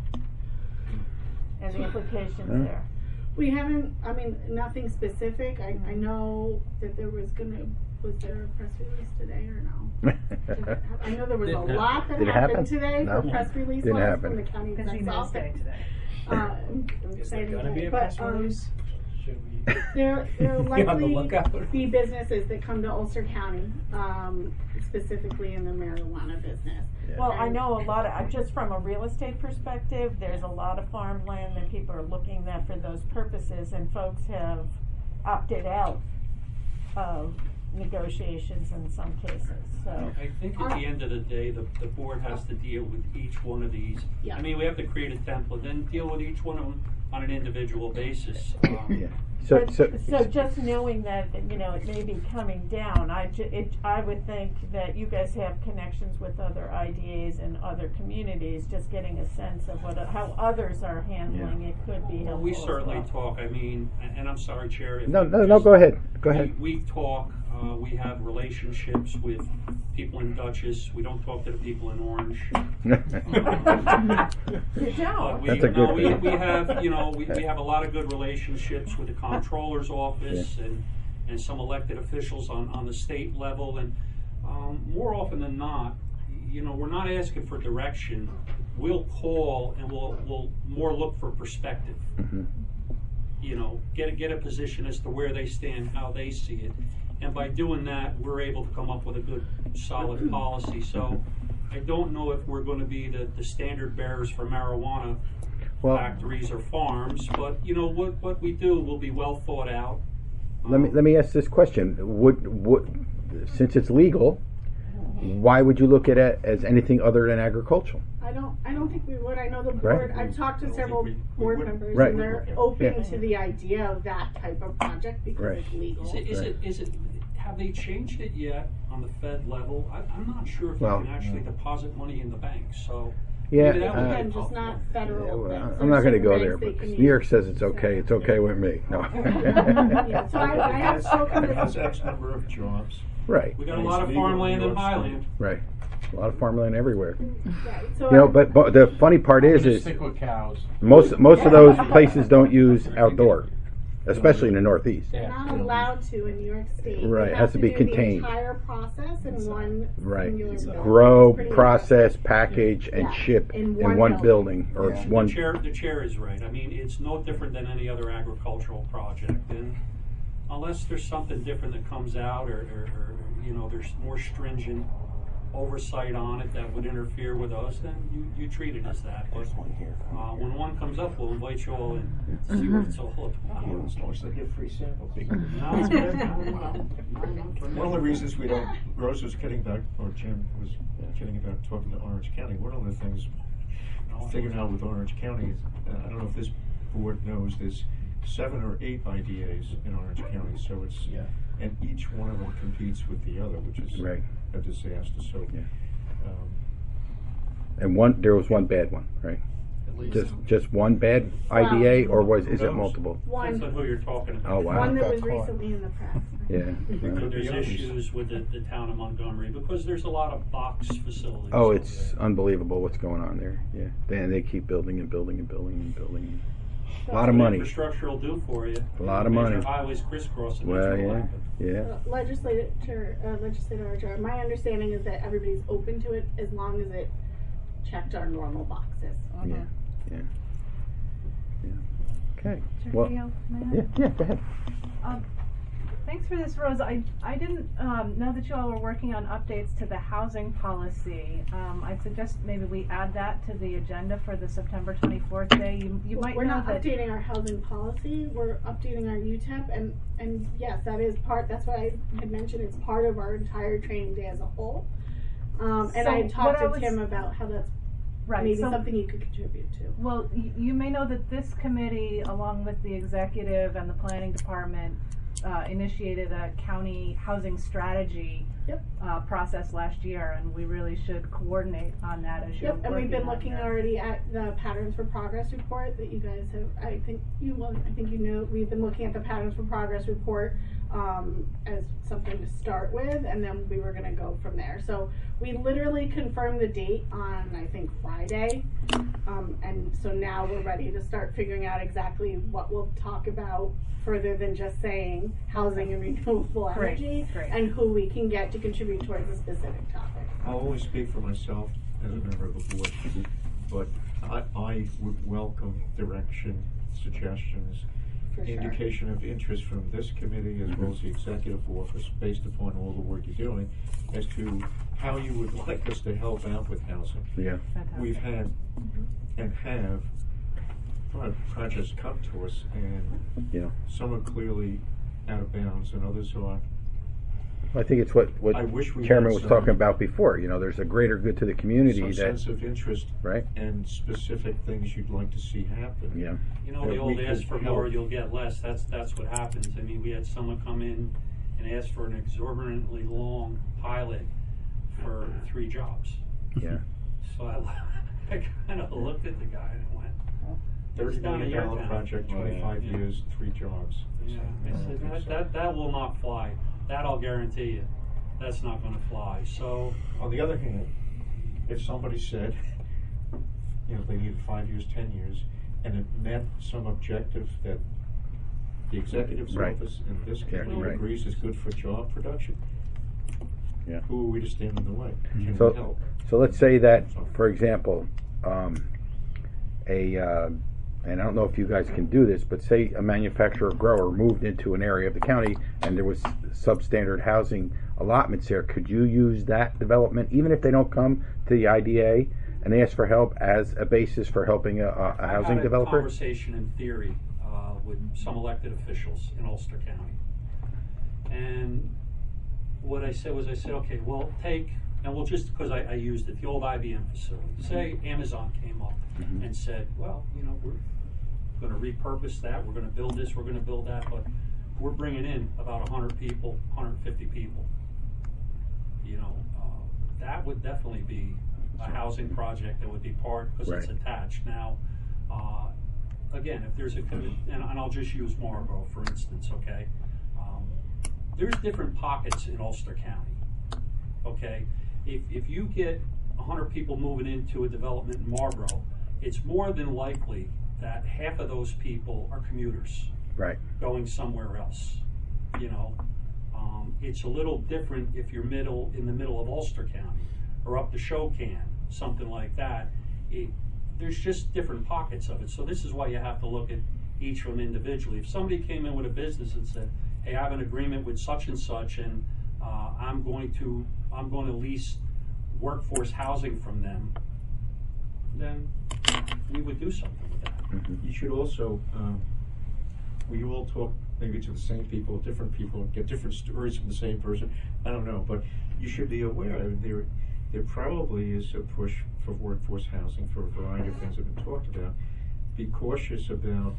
and the implications Huh? there? We haven't, I mean, nothing specific. I, I know that there was gonna, was there a press release today or no? Did it hap- I know there was a Didn't lot that Did it happened happen? today No. for press release Didn't wise happen. from the county Because exec's Women's Day office. today. Uh, I'm Is there excited gonna be day, a but, press um, release? Should we? There, there will Be on the likely lookout. be businesses that come to Ulster County, um, specifically in the marijuana business. Yeah. Well, I know a lot of, uh, just from a real estate perspective, there's a lot of farmland that people are looking at for those purposes, and folks have opted out of negotiations in some cases, so. I think at the end of the day, the, the board has to deal with each one of these. Yeah. I mean, we have to create a template, then deal with each one of them on an individual basis. Um, Yeah. So, But- so, so just knowing that, you know, it may be coming down, I ju- it, I would think that you guys have connections with other I D As and other communities, just getting a sense of what, how others are handling it could be helpful We as certainly well. talk, I mean, and and I'm sorry, Chair. if no, I no, no, just- go ahead, go ahead. We, we talk, uh, we have relationships with people in Dutchess, we don't talk to the people in Orange. You But don't? we, That's a no, good we, thing. we have, you know, we, we have a lot of good relationships with the comptroller's office and, and some elected officials on, on the state level, and, um, more often than not, you know, we're not asking for direction, we'll call and we'll, we'll more look for perspective. Mhm. You know, get a, get a position as to where they stand, how they see it. And by doing that, we're able to come up with a good, solid policy. So I don't know if we're gonna be the, the standard bearers for marijuana Well- factories or farms, but, you know, what, what we do will be well thought out. Let me, Um, let me ask this question. Would, would, since it's legal, why would you look at it as anything other than agricultural? I don't, I don't think we would. I know the Right. board, I've talked to I don't several think we- we board would. members Right. and they're Yeah. open Yeah. to the idea of that type of project because Right. it's legal. Is it, is Right. it, is it, have they changed it yet on the Fed level? I, I'm not sure if you Well- can actually deposit money in the bank, so. Yeah, maybe that would be uh, Again, just not federal Yeah, well, banks. I'm There not are going to certain go banks there, they but can New York use. says it's okay. It's okay with me. No. Yeah, so I, I have spoken It has to, X number of jobs. Right, We got a And lot it's of legal in farmland New in York State. Highland. right. A lot of farmland everywhere. right, so You know, I- but, but the funny part I'm is, gonna is stick with cows. most most of those places don't use outdoor, especially in the Northeast. They're not allowed to in New York State. Right, They it have has to be do contained. The entire process in one Right. singular building. Grow, It's pretty process, impressive. package, and Yeah, ship in in one one building. building or Yeah. one. The chair, the chair is right. I mean, it's no different than any other agricultural project. And unless there's something different that comes out or, or, or you know, there's more stringent oversight on it that would interfere with us, then you, you treat it as that. But uh, when one comes up, we'll invite you all in to see what it's all about. As long as they get free samples. No, no, no, no, no, One of the reasons we don't, Rose was kidding about, or Jim was kidding about talking to Orange County. One of the things figuring out with Orange County, is, uh, I don't know if this board knows, there's seven or eight I D As in Orange County, so it's, Yeah. and each one of them competes with the other, which is Right. a disaster. So, Yeah. um, And one, there was one bad one, right? at least Just just one bad I D A, or was is it multiple? Depends on One, who you're talking about. Oh wow. one that was recently in the press. Yeah. Could yeah. There's be others. issues with the, the town of Montgomery because there's a lot of box facilities. Oh, over it's there. unbelievable what's going on there. Yeah. They, they keep building and building and building and building. A lot of What money. Infrastructure will do for you. A lot of Major money. highways crisscrossing. Well, that's what'll yeah, happen. yeah. Uh, Legislator, uh, Legislator Archer, my understanding is that everybody's open to it as long as it checked our normal boxes. Yeah, yeah, yeah. Okay. Chair Well, Keough, may I? yeah, yeah. Go ahead. Um, thanks for this, Rose. I, I didn't um, know that you all were working on updates to the housing policy. Um, I suggest maybe we add that to the agenda for the September twenty-fourth day. You, you might We're know not that. updating our housing policy, we're updating our U T E P, and, and yes, that is part, that's what I had mentioned, it's part of our entire training day as a whole. Um, and So I had what talked I to was- Tim about how that's Right. maybe so, something you could contribute to. well, y- you may know that this committee, along with the executive and the planning department, uh, initiated a county housing strategy Yep. uh, process last year, and we really should coordinate on that as you're Yep, and we've been working on looking this. already at the Patterns for Progress report that you guys have, I think you, well, I think you know, we've been looking at the Patterns for Progress report um, as something to start with, and then we were gonna go from there. So we literally confirmed the date on, I think, Friday. Um, and so now we're ready to start figuring out exactly what we'll talk about further than just saying housing and renewable Great, energy, great. and who we can get to contribute towards a specific topic. I'll only speak for myself as a member of the board, but I, I would welcome direction, suggestions, For sure. indication of interest from this committee as well as the executive office, based upon all the work you're doing, as to how you would like us to help out with housing. Yeah. Fantastic. We've had and have pro- projects come to us, and Yeah. some are clearly out of bounds, and others are. I think it's what what I wish we Chairman had was some- talking about before. You know, there's a greater good to the community Some that sense of interest right. and specific things you'd like to see happen. Yeah. You know, that the old we ask could for help. more, you'll get less. That's, that's what happens. I mean, we had someone come in and ask for an exorbitantly long pilot for three jobs. Yeah. So I, I kind of looked at the guy and went, Thirty It's down million in your dollar town. project, Oh, yeah. twenty-five Yeah. years, three jobs. yeah, I don't said, think that, so. that, that will not fly. That I'll guarantee you. That's not gonna fly. So, On the other hand, if somebody said, you know, they needed five years, ten years, and it met some objective that the executive's Right. office and this Yeah, committee right. agrees is good for job production, Yeah. who are we to stand in the way? Can we So, help? so let's say that, for example, um, a, uh, and I don't know if you guys can do this, but say a manufacturer or grower moved into an area of the county and there was substandard housing allotments there. Could you use that development, even if they don't come to the I D A, and asked for help as a basis for helping a, a a housing I had a developer? conversation in theory uh, with some elected officials in Ulster County. And what I said was, I said, okay, well, take, and we'll just, because I, I used it, the old I B M facility. Say Amazon came up Mhm. and said, well, you know, we're going to repurpose that, we're going to build this, we're going to build that, but we're bringing in about one hundred people, one hundred fifty people. You know, uh, that would definitely be a housing project that would be part, because it's Right. attached. Now, uh, again, if there's a, commi- and, and I'll just use Marlboro, for instance, okay? Um, there's different pockets in Ulster County, okay? If, if you get one hundred people moving into a development in Marlboro, it's more than likely that half of those people are commuters Right. going somewhere else, you know? Um, it's a little different if you're middle, in the middle of Ulster County, or up the Shocan, something like that. It, there's just different pockets of it, so this is why you have to look at each of them individually. If somebody came in with a business and said, hey, I have an agreement with such and such, and uh, I'm going to, I'm going to lease workforce housing from them, then we would do something with that. Mhm. You should also, um, we all talk maybe to the same people, different people, get different stories from the same person. I don't know, but you should be aware there, there probably is a push for workforce housing for a variety of things that have been talked about. Be cautious about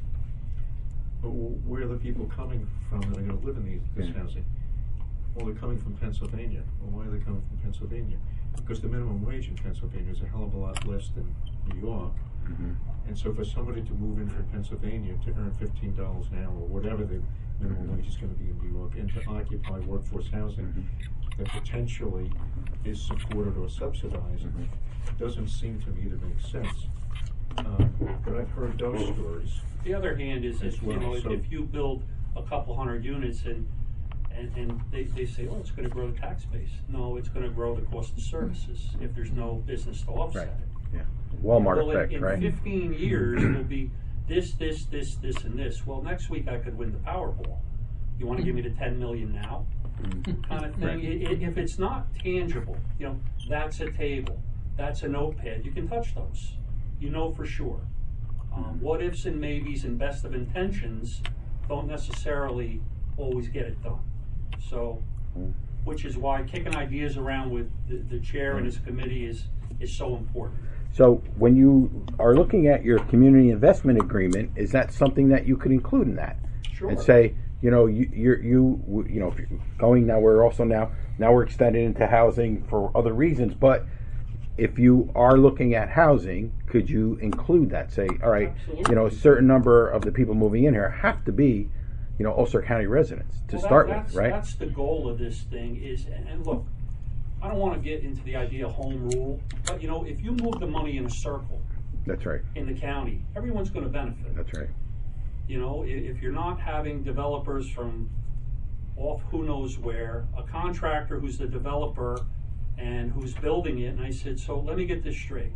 uh, where are the people coming from that are going to live in these, this Yeah. housing. Well, they're coming from Pennsylvania. Well, why are they coming from Pennsylvania? Because the minimum wage in Pennsylvania is a hell of a lot less than New York. Mhm. And so for somebody to move in from Pennsylvania to earn fifteen dollars an hour, or whatever the minimum wage is going to be in New York, and to occupy workforce housing Mhm. that potentially is supported or subsidized, Mhm. doesn't seem to me to make sense. Um, but I've heard those stories. The other hand is, As if, you well, know, if, so- if you build a couple hundred units and, and, and they, they say, oh, it's gonna grow the tax base. No, it's gonna grow the cost of services if there's no business to offset Right. it. Yeah. Walmart Well, in- effect, right? In fifteen years, it'll be this, this, this, this, and this. Well, next week I could win the Powerball. You wanna give me the ten million now? Kind of thing. Right. I- i- if it's not tangible, you know, that's a table, that's a notepad, you can touch those. You know for sure. Um, what ifs and maybes and best of intentions don't necessarily always get it done. So, which is why kicking ideas around with the, the chair and his committee is, is so important. So when you are looking at your community investment agreement, is that something that you could include in that? Sure. And say, you know, you, you're, you, you know, if you're going now, we're also now, now we're extending into housing for other reasons, but if you are looking at housing, could you include that? Say, all right, Absolutely. you know, a certain number of the people moving in here have to be, you know, Ulster County residents to Well, that- start that's, with, right? That's the goal of this thing is, and, and look, I don't want to get into the idea of home rule, but you know, if you move the money in a circle That's right. in the county, everyone's going to benefit. That's right. You know, i- if you're not having developers from off who knows where, a contractor who's the developer and who's building it, and I said, so let me get this straight.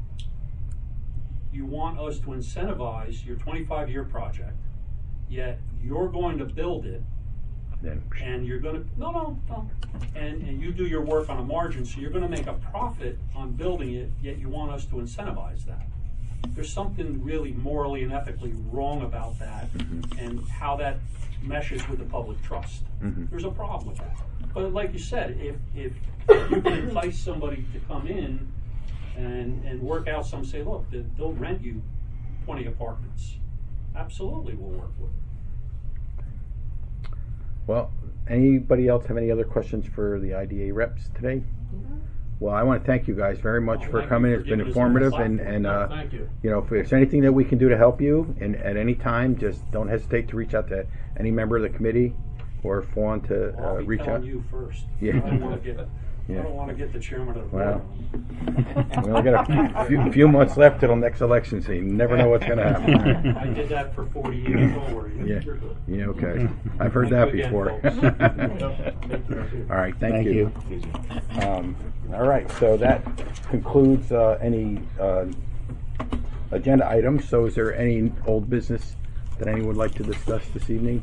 You want us to incentivize your twenty-five year project, yet you're going to build it, Then, and you're gonna, no, no, no, and, and you do your work on a margin, so you're gonna make a profit on building it, yet you want us to incentivize that. There's something really morally and ethically wrong about that, Mhm. and how that meshes with the public trust. Mhm. There's a problem with that. But like you said, if, if you can entice somebody to come in and, and work out some, say, look, they- they'll rent you twenty apartments. Absolutely, we'll work with it. Well, anybody else have any other questions for the I D A reps today? Well, I want to thank you guys very much Oh, for thank you coming. for It's been giving us informative, this and, platform. and No, uh, thank you. you know, if there's anything that we can do to help you, and at any time, just don't hesitate to reach out to any member of the committee or Fawn to I'll uh, be reach telling out. you first. Yeah. I don't wanna get, I Yeah. don't wanna get the chairman of the Wow. board. We only got a few, few, few months left till next election, so you never know what's going to happen. I did that for forty years, don't worry. Yeah. You're good. Yeah, okay. I've heard Thank that you again, before. folks. All right, thank, Thank you. you. Um, all right, so that concludes uh, any uh, agenda items. So is there any old business that anyone would like to discuss this evening?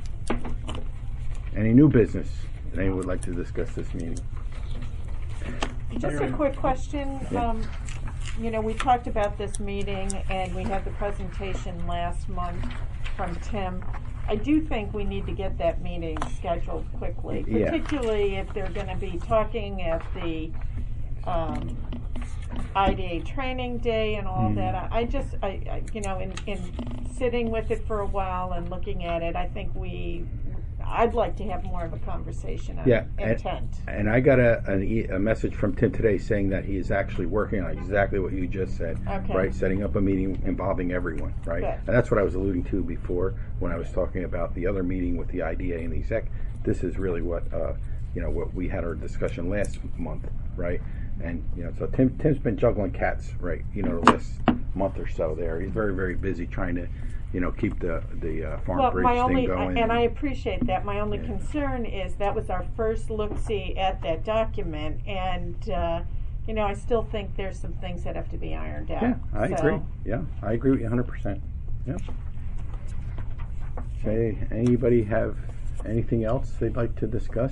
Any new business that anyone would like to discuss this meeting? Just a quick question. Yeah. Um, you know, we talked about this meeting and we had the presentation last month from Tim. I do think we need to get that meeting scheduled quickly, Yeah. particularly if they're going to be talking at the um, I D A training day and all Mm. that. I, I just, I, I, you know, in, in sitting with it for a while and looking at it, I think we, I'd like to have more of a conversation on Yeah, and, intent. and I got a, an e- a message from Tim today saying that he is actually working on exactly what you just said, Okay. right? Setting up a meeting involving everyone, right? Good. And that's what I was alluding to before when I was talking about the other meeting with the I D A and the exec. This is really what, uh, you know, what we had our discussion last month, right? And, you know, so Tim, Tim's been juggling cats, right, you know, the last month or so there. He's very, very busy trying to, you know, keep the, the uh, farm Well, bridge my thing only, going. and I appreciate that. My only Yeah. concern is that was our first look-see at that document, and uh, you know, I still think there's some things that have to be ironed out. Yeah, I So- agree. Yeah, I agree with you one hundred percent. Yeah. Okay, anybody have anything else they'd like to discuss?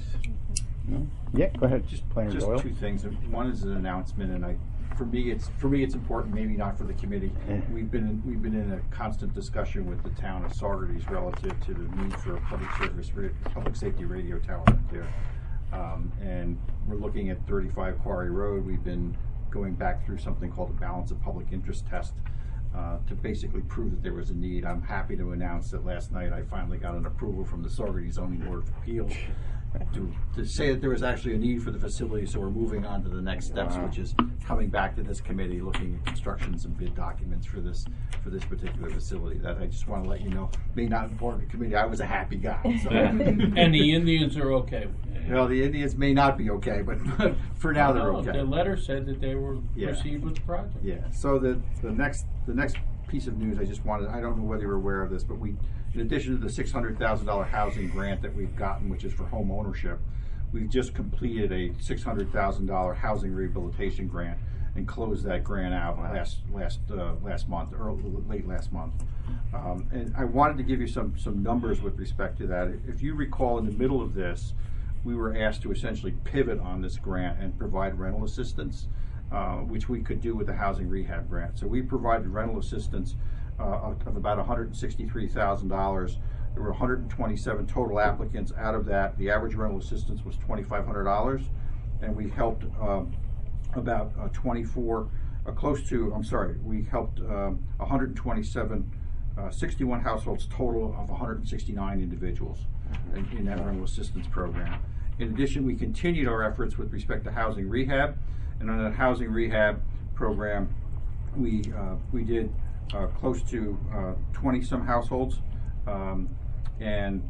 No? Yeah, go ahead. Just Planner Just Doyle. two things. One is an announcement, and I, for me, it's for me it's important. Maybe not for the committee. Yeah. We've been in, we've been in a constant discussion with the town of Saugerties relative to the need for a public service, ra- public safety radio tower up there. Um, and we're looking at thirty-five Quarry Road. We've been going back through something called a balance of public interest test uh, to basically prove that there was a need. I'm happy to announce that last night I finally got an approval from the Saugerties Zoning Board of Appeals to, to say that there was actually a need for the facility, so we're moving on to the next steps, Wow. which is coming back to this committee, looking at constructions and bid documents for this for this particular facility. That I just want to let you know, may not inform the committee, I was a happy guy. So. And the Indians are okay with it. Well, the Indians may not be okay, but for now they're No, okay. The letter said that they were Yeah. proceed with the project. Yeah, so the, the next, the next piece of news I just wanted, I don't know whether you're aware of this, but we, in addition to the six hundred thousand dollar housing grant that we've gotten, which is for home ownership, we've just completed a six hundred thousand dollar housing rehabilitation grant and closed that grant out last, last, uh, last month, or late last month. Um, and I wanted to give you some, some numbers with respect to that. If you recall, in the middle of this, we were asked to essentially pivot on this grant and provide rental assistance, uh, which we could do with the housing rehab grant. So we provided rental assistance uh, of, of about one hundred sixty-three thousand dollars. There were one hundred twenty-seven total applicants. Out of that, the average rental assistance was twenty-five hundred dollars, and we helped um, about uh, twenty-four, uh, close to, I'm sorry, we helped um, one hundred twenty-seven, uh, sixty-one households total of one hundred sixty-nine individuals in, in that rental assistance program. In addition, we continued our efforts with respect to housing rehab, and on that housing rehab program, we uh, we did uh, close to twenty some households, um, and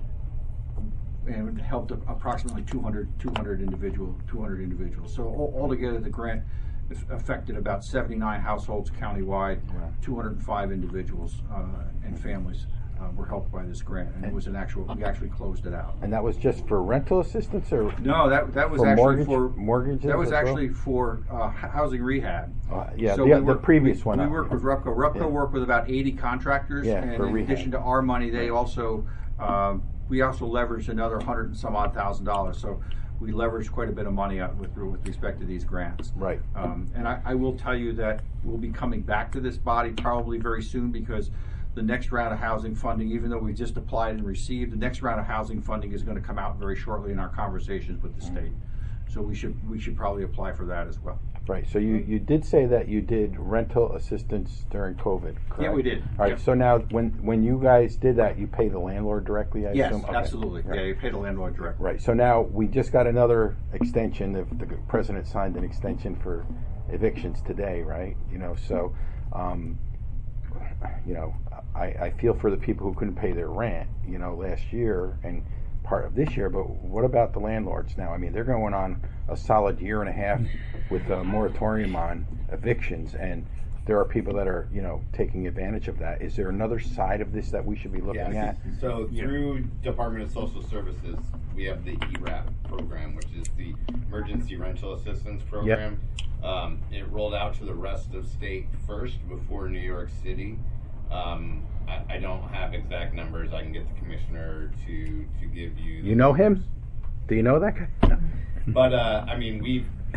and helped approximately two hundred, two hundred individual two hundred individuals. So all, altogether, the grant affected about seventy-nine households countywide. Wow. two hundred five individuals uh, and families uh, were helped by this grant, and it was an actual. We actually closed it out. And that was just for rental assistance, or No, that that was for actually mortgage, for mortgages? that was as well? actually for uh, housing rehab. Uh, yeah, So the, we the work- previous we, one. We uh, work with Repco. Repco Yeah. worked with about eighty contractors, Yeah, and for in rehab. addition to our money, they also um, we also leveraged another hundred and some odd thousand dollars. So we leveraged quite a bit of money out with with respect to these grants. Right. Um, and I, I will tell you that we'll be coming back to this body probably very soon, because the next round of housing funding, even though we just applied and received, the next round of housing funding is going to come out very shortly in our conversations with the state. So we should we should probably apply for that as well. Right. So you, you did say that you did rental assistance during COVID, correct? Yeah, we did. All right. Yep. So now, when when you guys did that, you pay the landlord directly, I Yes, assume? Okay. absolutely. Right. Yeah, you pay the landlord directly. Right. So now we just got another extension. The, the president signed an extension for evictions today, right? You know, so, um, you know, I, I feel for the people who couldn't pay their rent, you know, last year and part of this year. But what about the landlords now? I mean, they're going on a solid year and a half with a moratorium on evictions, and there are people that are, you know, taking advantage of that. Is there another side of this that we should be looking Yeah, at? so through Department of Social Services, we have the E RAP program, which is the Emergency Rental Assistance Program. Um, it rolled out to the rest of state first before New York City. Um, I, I don't have exact numbers. I can get the commissioner to to give you. The You know him? numbers. Do you know that guy? No. But uh, I mean, we've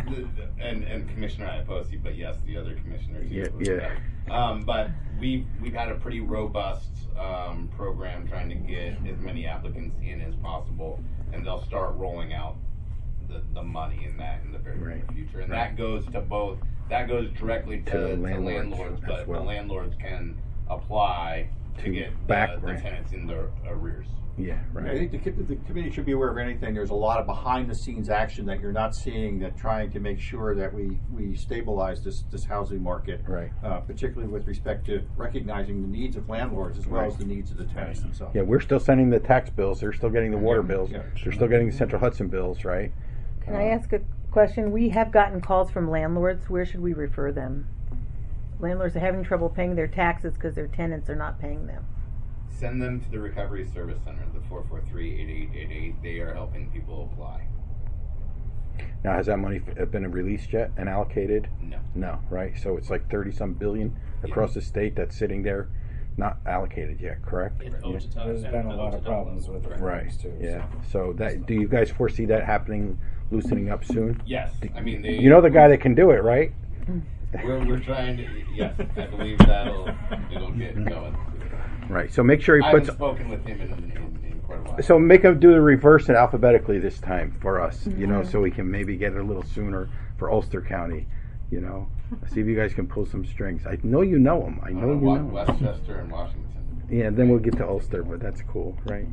the- the- and, and Commissioner Iapoce, but yes, the other commissioner too. Yeah, yeah. Um, but we've, we've had a pretty robust, um, program trying to get as many applicants in as possible, and they'll start rolling out the, the money in that in the very near Right. future. And Right. that goes to both, that goes directly to, To the to landlords landlords, as but well. the landlords can apply to, To get back the, the rent. tenants in their arrears. Yeah, I right. think the, co- the committee should be aware of anything. There's a lot of behind-the-scenes action that you're not seeing, that trying to make sure that we, we stabilize this, this housing market. Right. Uh, particularly with respect to recognizing the needs of landlords as well Right. as the needs of the tenants themselves. Yeah, we're still sending the tax bills. They're still getting the water Yeah, bills. yeah. They're still getting the Central Hudson bills, right? Can I ask a question? We have gotten calls from landlords. Where should we refer them? Landlords are having trouble paying their taxes because their tenants are not paying them. Send them to the Recovery Service Center, the four four three, eight eight eight eight. They are helping people apply. Now, has that money f- been released yet and allocated? No. No, right? So it's like thirty some billion across the state that's sitting there, not allocated yet, correct? It owes Yeah. to There's been a lot of problems with it. Right. too. Yeah. so. So that, do you guys foresee that happening, loosening up soon? Yes, I mean they. You know the guy that can do it, right? We're, we're trying to. Yes, I believe that'll it'll get going. Right. So make sure he I puts. haven't spoken with him in, in, in quite a while. So make him do the reverse and alphabetically this time for us, you know, so we can maybe get it a little sooner for Ulster County, you know. See if you guys can pull some strings. I know you know them. I know Uh, you Wa- know 'em. Westchester and Washington. Yeah, then we'll get to Ulster, but that's cool, right?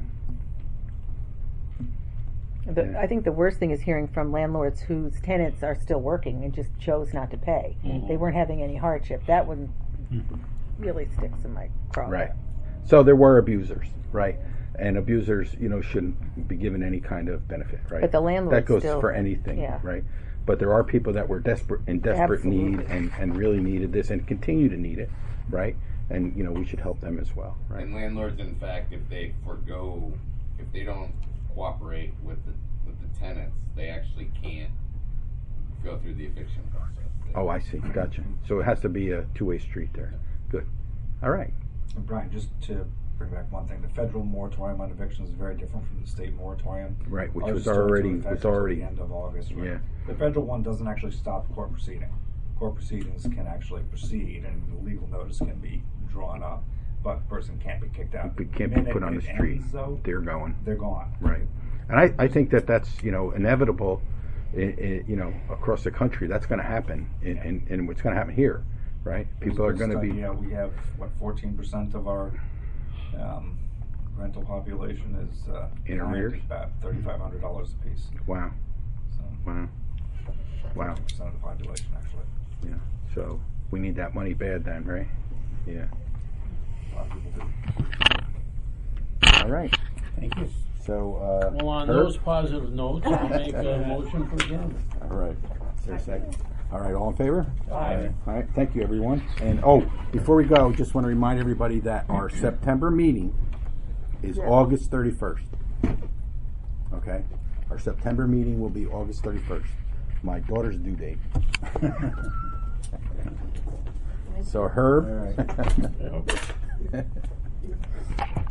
The, Yeah. I think the worst thing is hearing from landlords whose tenants are still working and just chose not to pay. Mm-hmm. They weren't having any hardship. That one really sticks in my craw. Right. So there were abusers, right? And abusers, you know, shouldn't be given any kind of benefit, right? But the landlords that goes still- for anything, yeah. right? But there are people that were desperate in desperate need Absolutely. and, and really needed this and continue to need it, right? And you know, we should help them as well, right? And landlords, in fact, if they forego, if they don't cooperate with the with the tenants, they actually can't go through the eviction process. Oh, I see. Gotcha. So it has to be a two-way street there. Good. All right. And Brian, just to bring back one thing, the federal moratorium on evictions is very different from the state moratorium. Right, which Ours was is still into already- effect was until already- the end of August. Right? Yeah. The federal one doesn't actually stop court proceeding. Court proceedings can actually proceed, and the legal notice can be drawn up, but the person can't be kicked out. It can't The be put minute on the it street. ends, though, They're going. they're gone. Right. And I, I think that that's, you know, inevitable, i i you know, across the country. That's going to happen. And, and, and what's going to happen here, right? People are going to be. Yeah, we have what fourteen percent of our um, rental population is uh, In behind arrears? about thirty-five hundred dollars a piece. Wow. So Wow. Wow. forty percent of the population actually. Yeah. So we need that money bad then, right? Yeah. A lot of people do. All right. Thank you. So, uh. Well, on Herb? those positive notes, I'll make a motion for adjournment. All right. Is there a second? All right, all in favor? Aye. All right, thank you, everyone. And, oh, before we go, just want to remind everybody that our September meeting is August thirty-first. Okay? Our September meeting will be August thirty-first. My daughter's due date. So Herb? All right.